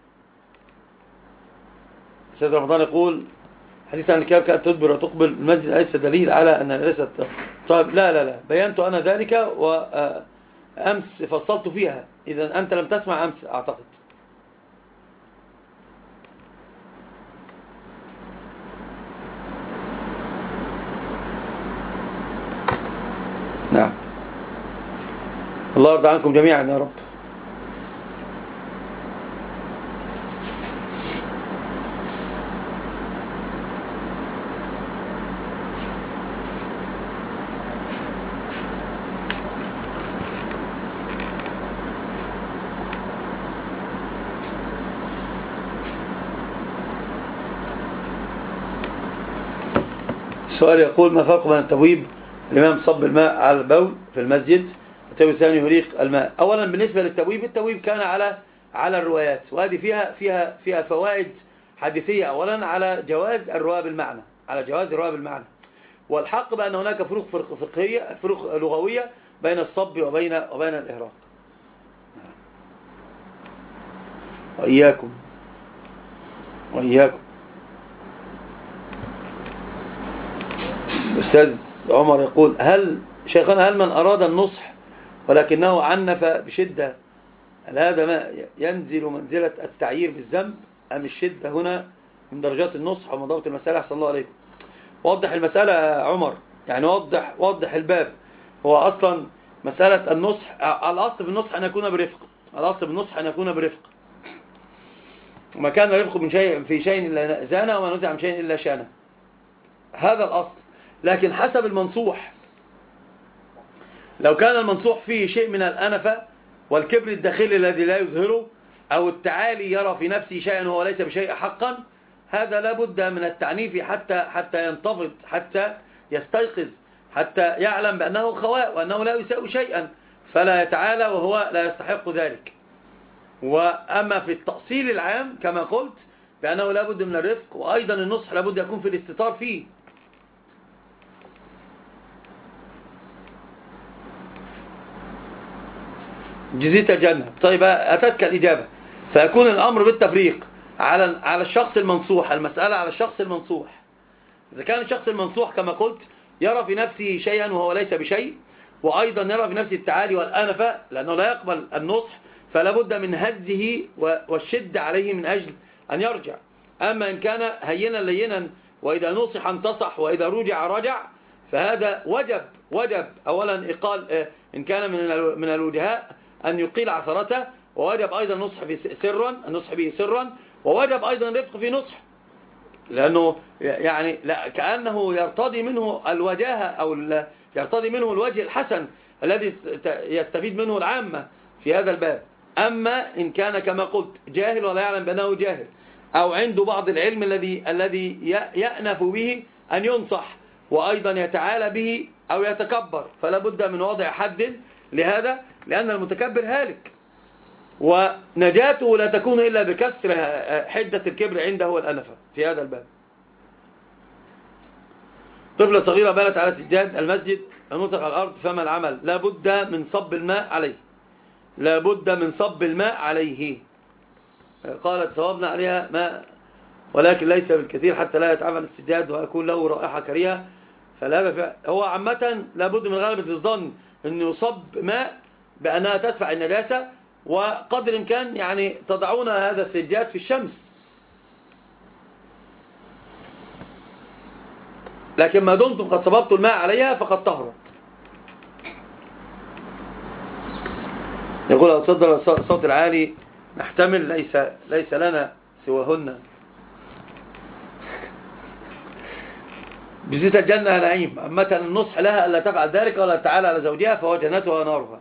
سيد رمضان يقول: حديث عن الكلاب كانت تدبر وتقبل المسجد ليس دليل على أنها ليست. طيب، لا لا لا بينت أنا ذلك وأمس فصلت فيها، إذا أنت لم تسمع أمس أعتقد. نعم. الله يرضى عنكم جميعا يا رب. السؤال يقول: ما فرق بين التبويب الإمام صب الماء على البول في المسجد، التبويب الثاني يريق الماء؟ أولا بالنسبة للتبويب، التبويب كان على على الروايات، وهذه فيها فيها فيها فوائد حديثية. أولا على جواز الرواية بالمعنى، على جواز الرواية بالمعنى، والحق بأن هناك فروق فقهية فروق لغوية بين الصب وبين وبين الإهراق. وإياكم وإياكم. أستاذ عمر يقول: هل شيخنا هل من أراد النصح ولكنه عنف بشدة، هل هذا ما ينزل منزلة التعيير بالذنب، أم الشدة هنا من درجات النصح ومضابط المسألة؟ أحسن الله عليكم. وضح المسألة يا عمر، يعني وضح وضح الباب. هو أصلا مسألة النصح، الأصل في النصح أن يكون برفق، الأصل في النصح أن يكون برفق، وما كان رفق من شيء في شيء إلا زانه، وما نزع من شيء إلا شانه، هذا الأصل. لكن حسب المنصوح، لو كان المنصوح فيه شيء من الأنفة والكبر الداخلي الذي لا يظهره، أو التعالي يرى في نفسه شيئا وهو ليس بشيء حقا، هذا لا بد من التعنيف حتى حتى ينتفض، حتى يستيقظ، حتى يعلم بأنه خواء وأنه لا يساوي شيئا، فلا يتعالى وهو لا يستحق ذلك. وأما في التأصيل العام كما قلت بأنه لا بد من الرفق، وأيضا النصح لا بد يكون في الاستتار فيه. جزيت الجنة. طيب، أتتك الإجابة. فيكون الأمر بالتفريق على على الشخص المنصوح، المسألة على الشخص المنصوح. إذا كان الشخص المنصوح كما قلت يرى في نفسه شيئا وهو ليس بشيء، وأيضا يرى في نفسه التعالي والأنفة لأنه لا يقبل النصح، فلا بد من هزه والشد عليه من أجل أن يرجع. أما إن كان هينا لينا وإذا نصح انتصح وإذا رجع رجع، فهذا وجب وجب أولا إقال إن كان من من الوجهاء أن يقيل عثرته، ووجب أيضا نصح في سرا النصح به سرا، ووجب أيضا رفق في نصح، لأنه يعني لا كأنه يرتضي منه الوجاهة أو يرتضي منه الوجه الحسن الذي يستفيد منه العامة في هذا الباب. أما إن كان كما قلت جاهل ولا يعلم بأنه جاهل، أو عنده بعض العلم الذي الذي يأنف به أن ينصح وأيضا يتعالى به أو يتكبر، فلا بد من وضع حد لهذا، لأن المتكبر هالك، ونجاته لا تكون إلا بكسر حدة الكبر عنده والأنفة في هذا الباب. طفلة صغيرة بالت على سجاد المسجد المطلق على الأرض، فما العمل؟ لا بد من صب الماء عليه، لا بد من صب الماء عليه. قالت صوابنا عليها ماء ولكن ليس بالكثير حتى لا يتعفن السجاد ويكون له رائحة كريهة. فلا هو عامة لابد من غلبة الظن أن يصب ماء بأنها تدفع النجاسة، وقدر الإمكان يعني تضعون هذا السجاد في الشمس، لكن ما دمتم قد صببتوا الماء عليها فقد طهرت. يقول أتصدر الصوت العالي نحتمل، ليس ليس لنا سواهن. بزيت الجنة نعيم. عامة النصح لها ألا تفعل ذلك ولا تعالى على زوجها فهو جنتها ونارها.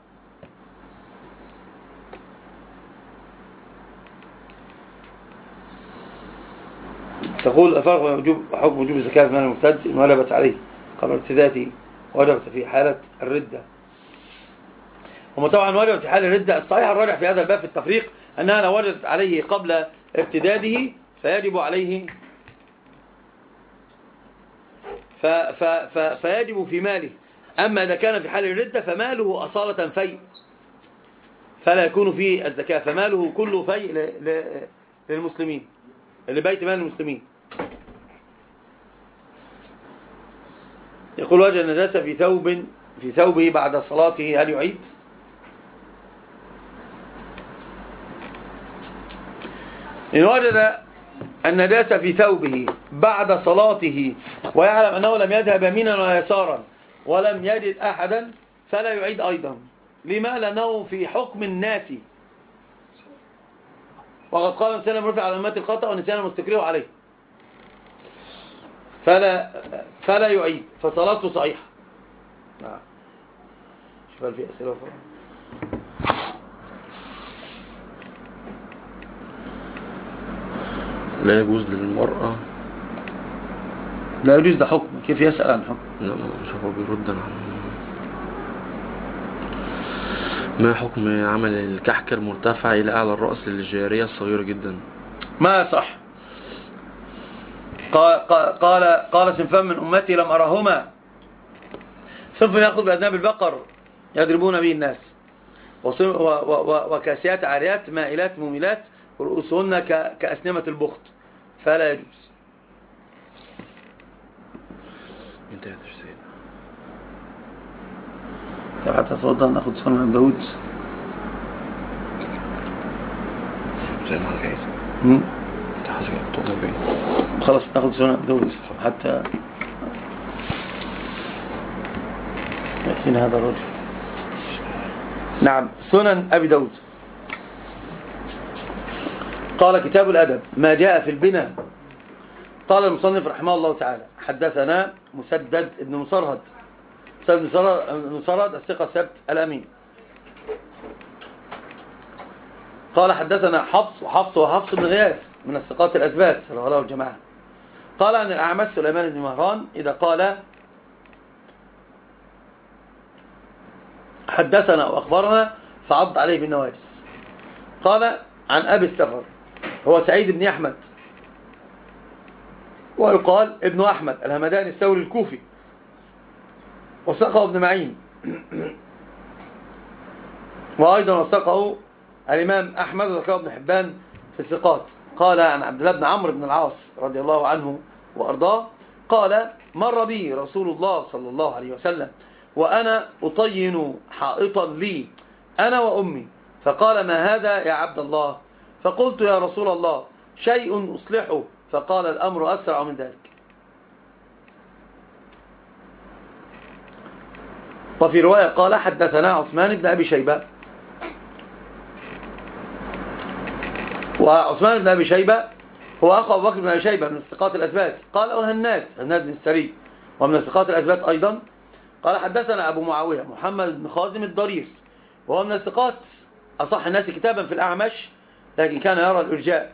تقول الفرق بين وجوب حكم وجوب الزكاة في مال المرتد إن وجبت عليه قبل ارتداده وجبت في حالة الردة. هم طبعا وجبت في حالة الردة. الصحيح الراجح في هذا الباب في التفريق أنها لو وجدت عليه قبل ارتداده فيجب عليه ف ف ف فيجب في ماله. أما إذا كان في حال الردة فماله أصالة فيء فلا يكون فيه الزكاة، فماله كله فيء للمسلمين، لبيت مال المسلمين. يقول وجه النجاسة في ثوب في ثوبه بعد صلاته هل يعيد؟ إن وجد النجاسة في ثوبه بعد صلاته ويعلم أنه لم يذهب يمينا ولا يسارا ولم يجد أحدا فلا يعيد أيضا. لما؟ لأنه في حكم الناس، وقد قال الإنسان لم يرفع على أمات الخطأ والنسيان مستكره عليه، فلا فلا يعيد، فصلاته صحيحة. نعم. شوف هل في أسئلة أخرى؟ لا يجوز للمرأة. لا يجوز، ده حكم. كيف يسأل عن حكم؟ لا مش هو بيرد عن ما حكم عمل الكحك المرتفع إلى أعلى الرأس للجارية الصغيرة جدا؟ ما صح. قال قال قال صنفان من أمتي لم أرهما، صنف يأخذ بأذناب البقر يضربون به الناس، وكاسيات عاريات مائلات مميلات ورؤوسهن كأسنمة البخت، فلا يجوز. انتهت يا سيدنا. طب حتى تفضل ناخد سنة ابن داود زي ما عايز. امم حسب الطول بين. خلاص ناخد سنة ابن داود حتى يأتينا هذا الرجل. نعم، سنن أبي داود. قال كتاب الأدب ما جاء في البناء. قال المصنف رحمه الله تعالى حدثنا مسدد ابن مصرهد، مسدد بن مصرهد الثقة الثبت الأمين. قال حدثنا حفص، وحفص وحفص بن غياث من الثقات الأثبات رواه الجماعة. قال عن الأعمش سليمان بن مهران إذا قال حدثنا وأخبرنا فعض عليه بالنواجس. قال عن أبي السفر هو سعيد بن أحمد، ويقال ابن أحمد الهمداني الثوري الكوفي، وثقه ابن معين، وأيضا وثقه الإمام أحمد وذكره ابن حبان في الثقات. قال عن عبد الله بن عمرو بن العاص رضي الله عنه وأرضاه قال مر بي رسول الله صلى الله عليه وسلم وأنا أطين حائطا لي أنا وأمي، فقال ما هذا يا عبد الله؟ فقلت يا رسول الله شيء أصلحه، فقال الأمر أسرع من ذلك. وفي رواية قال حدثنا عثمان بن أبي شيبة، وعثمان بن أبي شيبة هو أخو أبو بكر بن أبي شيبة من الثقات الأثبات. قال وهناد هناد بن السري ومن الثقات الأثبات أيضا. قال حدثنا أبو معاوية محمد بن خازم الضرير وهو من الثقات أصح الناس كتابا في الأعمش، لكن كان يرى الإرجاء.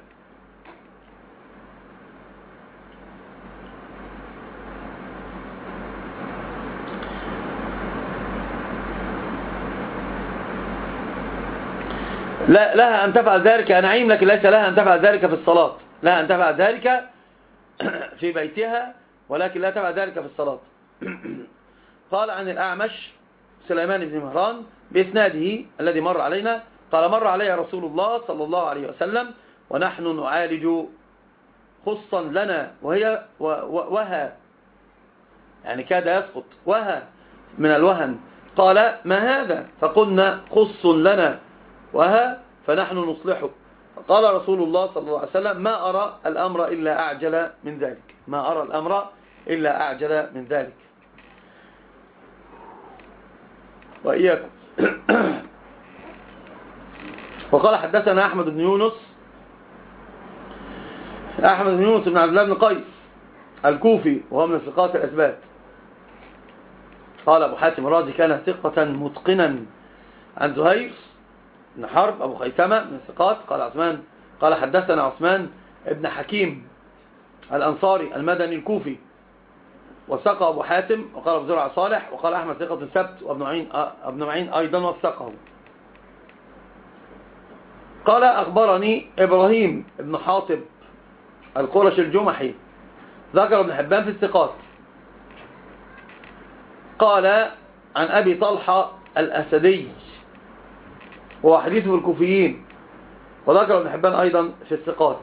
لا لها أن تفعل ذلك يا نعيم، لكن ليس لها أن تفعل ذلك في الصلاة. لها أن تفعل ذلك في بيتها ولكن لا تفعل ذلك في الصلاة. قال عن الأعمش سليمان بن مهران بإسناده الذي مر علينا قال مر علي رسول الله صلى الله عليه وسلم ونحن نعالج خصا لنا وهي وها، يعني كاد يسقط، وها من الوهن. قال ما هذا؟ فقلنا خص لنا وها فنحن نصلحه. فقال رسول الله صلى الله عليه وسلم ما أرى الأمر إلا أعجل من ذلك، ما أرى الأمر إلا أعجل من ذلك. وإياكم. وقال حدثنا أحمد بن يونس أحمد بن يونس بن عبد الله بن قيس الكوفي وهو من الثقات الأثبات. قال أبو حاتم الرازي كان ثقة متقنا. عن زهير بن حرب أبو خيثمة من الثقات. قال عثمان قال حدثنا عثمان ابن حكيم الأنصاري المدني الكوفي وثقه أبو حاتم. وقال أبو زرع صالح وقال أحمد ثقة ثبت وابن معين ابن معين أيضا وثقه. قال أخبرني إبراهيم بن حاطب القرشي الجمحي ذكر ابن حبان في الثقات. قال عن أبي طلحة الأسدي وهو حديثه في الكوفيين وذكر ابن حبان أيضا في الثقات.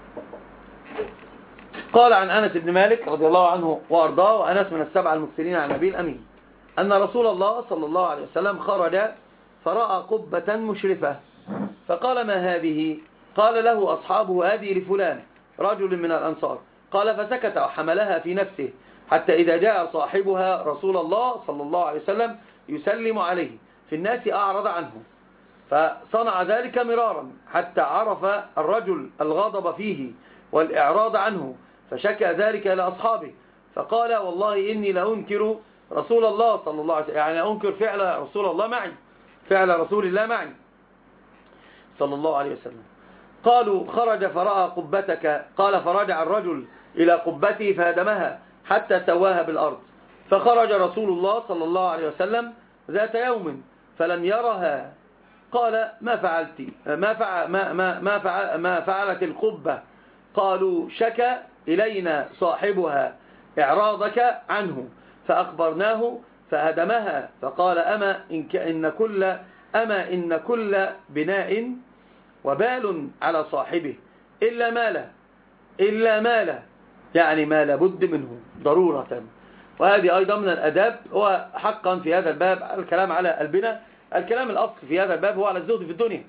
قال عن أنس بن مالك رضي الله عنه وأرضاه وأنس من السبعة المكثرين عن نبي الأمين أن رسول الله صلى الله عليه وسلم خرج فرأى قبة مشرفة فقال ما هذه؟ قال له أصحابه هذه لفلان رجل من الأنصار. قال فسكت وحملها في نفسه حتى إذا جاء صاحبها رسول الله صلى الله عليه وسلم يسلم عليه في الناس أعرض عنه فصنع ذلك مرارا حتى عرف الرجل الغضب فيه والإعراض عنه فشكى ذلك إلى أصحابه فقال والله إني لأنكر رسول الله صلى الله عليه وسلم، يعني أنكر فعل رسول الله معي، فعل رسول الله معي صلى الله عليه وسلم. قالوا خرج فرأى قبتك. قال فرجع الرجل إلى قبته فهدمها حتى سواها بالأرض. فخرج رسول الله صلى الله عليه وسلم ذات يوم فلم يرها. قال ما فعلت ما فعل ما ما ما, فعل ما فعلت القبة؟ قالوا شكى إلينا صاحبها إعراضك عنه فأخبرناه فهدمها. فقال أما إن, إن كل أما إن كل بناء وبال على صاحبه إلا ماله إلا ماله، يعني ما لابد منه ضرورة. وهذه أيضا من الأداب. هو حقا في هذا الباب الكلام على البناء، الكلام الأصل في هذا الباب هو على الزهد في الدنيا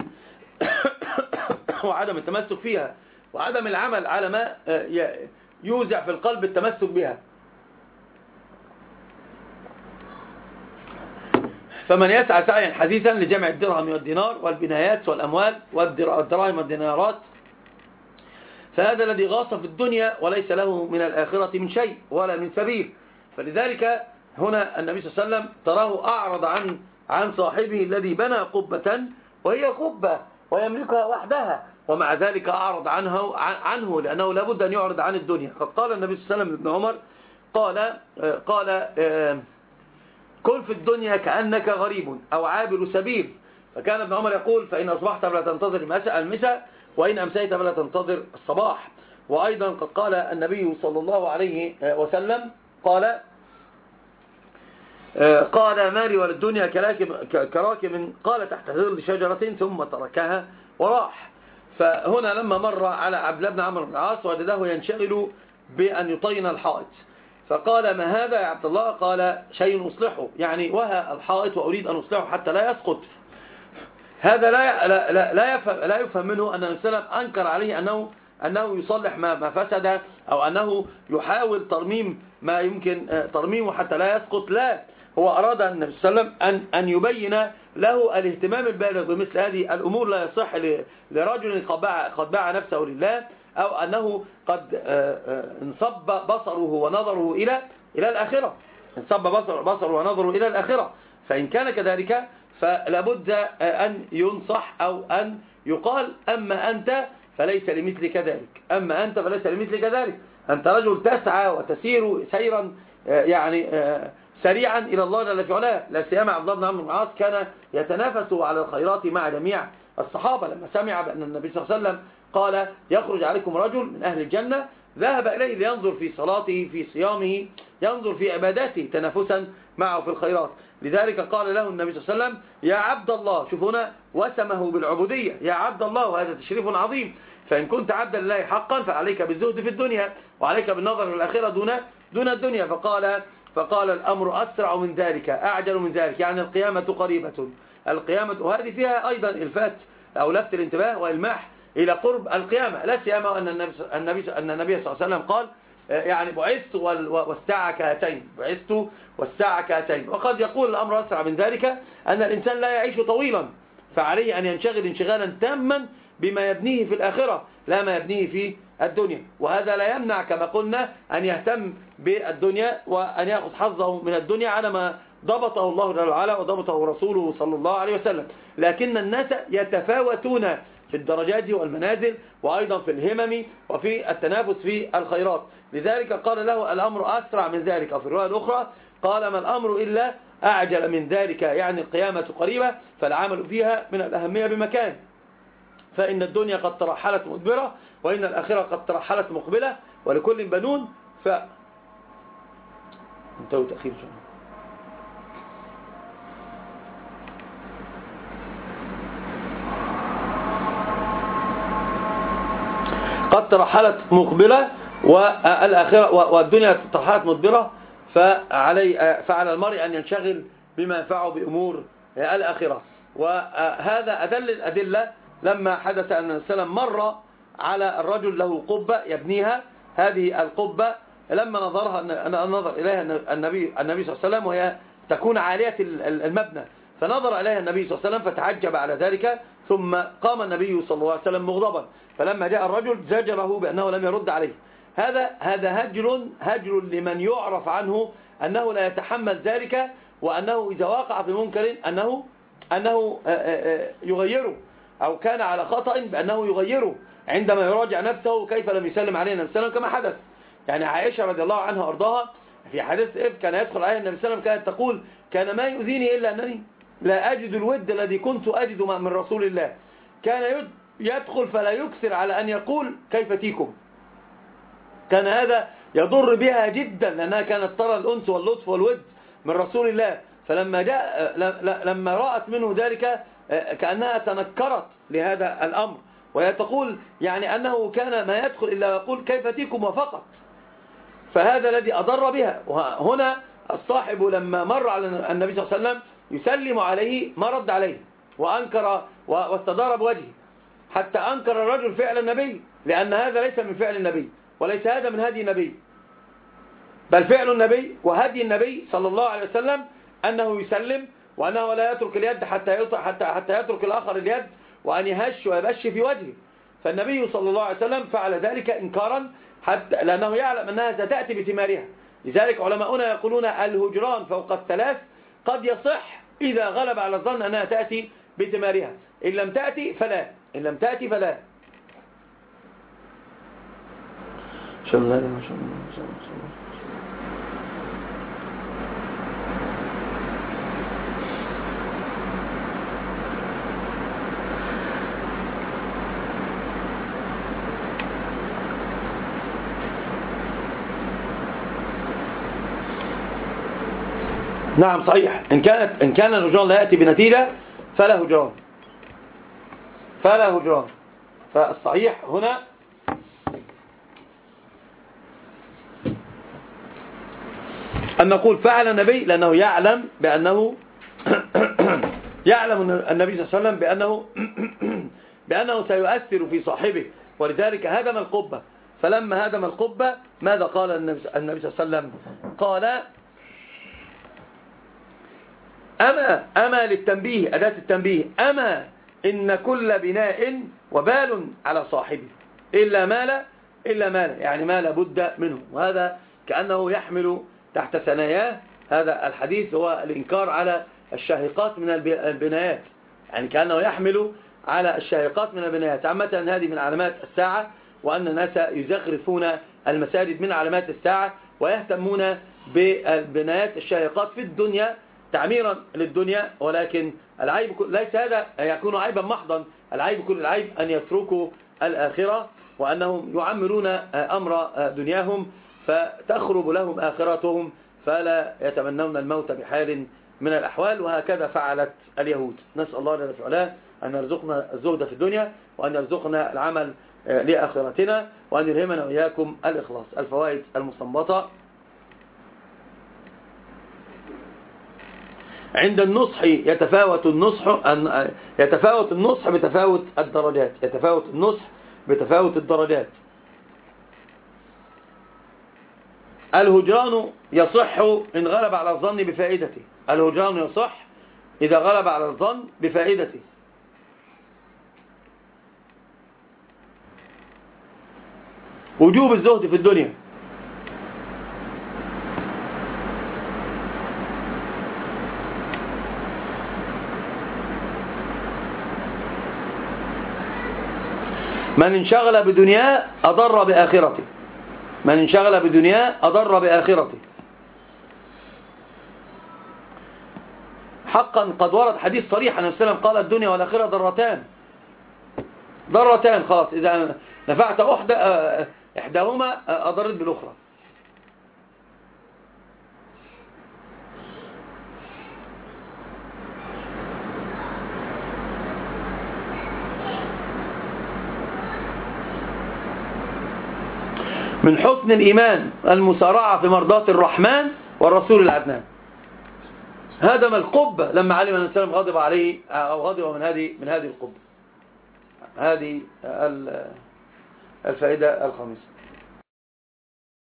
وعدم التمسك فيها وعدم العمل على ما يوزع في القلب التمسك بها. فمن يسعى سعيا حثيثا لجمع الدرهم والدينار والبنايات والأموال والدراهم والدينارات فهذا الذي غاص في الدنيا وليس له من الآخرة من شيء ولا من سبيل. فلذلك هنا النبي صلى الله عليه وسلم تراه أعرض عن عن صاحبه الذي بنى قبة وهي قبة ويملكها وحدها ومع ذلك أعرض عنه عنه لأنه لابد أن يعرض عن الدنيا. قد قال النبي صلى الله عليه وسلم لابن عمر قال قال كن في الدنيا كأنك غريب أو عابر سبيل. فكان ابن عمر يقول فإن أصبحت فلا تنتظر المساء وإن أمسيت فلا تنتظر الصباح. وأيضا قد قال النبي صلى الله عليه وسلم قال قال مالي وللدنيا كراكب قال تحت ظل شجرة ثم تركها وراح. فهنا لما مر على عبد الله بن عمرو بن العاص وجده ينشغل بأن يطين الحائط فقال ما هذا يا عبد الله؟ قال شيء أصلحه، يعني وهى الحائط وأريد أن أصلحه حتى لا يسقط. هذا لا لا لا, لا يفهم لا يفهم منه أن النبي صلى الله عليه وسلم أنكر عليه أنه أنه يصلح ما ما فسد أو أنه يحاول ترميم ما يمكن ترميمه حتى لا يسقط. لا، هو أراد النبي صلى الله عليه وسلم أن أن يبين له الاهتمام البالغ بمثل هذه الأمور. لا يصح لرجل قد باع نفسه لله أو أنه قد انصب بصره ونظره إلى إلى الآخرة، انصب بصر بصره ونظره إلى الآخرة. فإن كان كذلك فلابد أن ينصح أو أن يقال أما أنت فليس لمثلك ذلك، أما أنت فليس لمثلك ذلك. أنت رجل تسعى وتسير سيرا يعني سريعا إلى الله جل في علاه. لا سيما عبد الله بن عمرو بن العاص كان يتنافس على الخيرات مع جميع الصحابة. لما سمع بأن النبي صلى الله عليه وسلم قال يخرج عليكم رجل من أهل الجنة ذهب إليه لينظر في صلاته في صيامه ينظر في عباداته تنافسا معه في الخيرات. لذلك قال له النبي صلى الله عليه وسلم يا عبد الله، شوف هنا وسمه بالعبودية، يا عبد الله، وهذا تشريف عظيم. فإن كنت عبدا لله حقا فعليك بالزهد في الدنيا وعليك بالنظر في الآخرة دون دون الدنيا. فقال فقال الأمر أسرع من ذلك أعجل من ذلك، يعني القيامة قريبة. القيامة، وهذه فيها أيضا الفات أو لفت الانتباه وإلماح إلى قرب القيامة، لا سيما أن النبي النبي أن النبي صلى الله عليه وسلم قال يعني بعثت والساعة كهاتين، بعثت والساعة كهاتين. وقد يقول الأمر أسرع من ذلك أن الإنسان لا يعيش طويلا، فعليه أن ينشغل انشغالا تاما بما يبنيه في الآخرة لا ما يبنيه في الدنيا. وهذا لا يمنع كما قلنا أن يهتم بالدنيا وأن يأخذ حظه من الدنيا على ما ضبطه الله جل وعلا وضبطه رسوله صلى الله عليه وسلم. لكن الناس يتفاوتون في الدرجات والمنازل وأيضا في الهمم وفي التنافس في الخيرات. لذلك قال له الأمر أسرع من ذلك. وفي الرواية الأخرى قال ما الأمر إلا أعجل من ذلك، يعني القيامة قريبة، فالعمل فيها من الأهمية بمكان. فإن الدنيا قد ترحلت مدبرة وإن الآخرة قد ترحلت مقبلة، ولكل بنون. ف انتهوا تأخير شوية. قد ترحلت مقبلة والآخرة والدنيا ترحلت مدبرة، فعلي فعلى المرء أن ينشغل بما ينفعه بأمور الآخرة. وهذا أدل الأدلة لما حدث أن السلام مر على الرجل له قبة يبنيها. هذه القبة لما نظرها نظر إليها النبي النبي صلى الله عليه وسلم وهي تكون عالية المبنى، فنظر إليها النبي صلى الله عليه وسلم فتعجب على ذلك، ثم قام النبي صلى الله عليه وسلم مغضبا، فلما جاء الرجل زجره بأنه لم يرد عليه. هذا هذا هجر هجر لمن يعرف عنه أنه لا يتحمل ذلك، وأنه إذا وقع في منكر أنه أنه يغيره، أو كان على خطأ بأنه يغيره عندما يراجع نفسه كيف لم يسلم عليه النبي صلى الله عليه وسلم كما حدث. يعني عائشة رضي الله عنها وارضاها في حديث إذ كان يدخل عليه النبي صلى الله عليه وسلم كانت تقول كان ما يؤذيني إلا أنني لا أجد الود الذي كنت أجد من رسول الله. كان يدخل فلا يكثر على أن يقول كيف تيكم. كان هذا يضر بها جدا لأنها كانت ترى الأنس واللطف والود من رسول الله. فلما جاء لما رأت منه ذلك كأنها تنكرت لهذا الأمر، وهي تقول يعني أنه كان ما يدخل إلا يقول كيف تيكم وفقط. فهذا الذي أضر بها. وهنا الصاحب لما مر على النبي صلى الله عليه وسلم يسلم عليه ما رد عليه وأنكر واستدار بوجهه، حتى أنكر الرجل فعل النبي، لأن هذا ليس من فعل النبي وليس هذا من هدي النبي، بل فعل النبي وهدي النبي صلى الله عليه وسلم أنه يسلم، وأنه لا يترك اليد حتى حتى حتى يترك الآخر اليد، وأن يهش ويبش في وجهه. فالنبي صلى الله عليه وسلم فعل ذلك إنكارا حتى لأنه يعلم أنها ستأتي بثمارها. لذلك علماؤنا يقولون الهجران فوق الثلاث قد يصح إذا غلب على الظن أنها تأتي بثمارها، إن لم تأتي فلا إن لم تأتي فلا نعم صحيح. إن كانت إن كان الهجران لا يأتي بنتيجة فلا هجران فلا هجران. فالصحيح هنا أن نقول فعل النبي لأنه يعلم بأنه يعلم النبي صلى الله عليه وسلم بأنه بأنه سيؤثر في صاحبه، ولذلك هدم القبة. فلما هدم القبة ماذا قال النبي صلى الله عليه وسلم؟ قال أما أما للتنبيه، أداة التنبيه، أما إن كل بناء وبال على صاحبه إلا مال إلا مال يعني ما لابد منه. وهذا كأنه يحمل تحت ثناياه هذا الحديث هو الإنكار على الشاهقات من البنايات، يعني كأنه يحمل على الشاهقات من البنايات. عامة هذه من علامات الساعة، وأن الناس يزخرفون المساجد من علامات الساعة، ويهتمون بالبنايات الشاهقات في الدنيا تعميرا للدنيا. ولكن العيب ليس هذا يكون عيبا محضا، العيب كل العيب أن يتركوا الآخرة، وأنهم يعمرون أمر دنياهم فتخرب لهم آخرتهم فلا يتمنون الموت بحال من الأحوال. وهكذا فعلت اليهود. نسأل الله جل وعلا أن يرزقنا الزهد في الدنيا، وأن يرزقنا العمل لآخرتنا، وأن يلهمنا وإياكم الإخلاص. الفوائد المستنبطة: عند النصح يتفاوت النصح يتفاوت النصح بتفاوت الدرجات يتفاوت النصح بتفاوت الدرجات. الهجران يصح إن غلب على الظن بفائدته. الهجران يصح إذا غلب على الظن بفائدته. وجوب الزهد في الدنيا. من انشغل بدنياه أضر بآخرته. من انشغل بدنياه أضر بآخرته. حقا قد ورد حديث صريح عن النبي صلى الله عليه وسلم قال: الدنيا والآخرة ضرتان ضرتان خلاص، إذا نفعت إحداهما أضرت بالأخرى. من حسن الإيمان المسارعة في مرضاة الرحمن والرسول العدنان. هدم القبة لما علم أن السلام غضب عليه أو غضب من هذه من هذه القبة. هذه الفائدة الخامسة.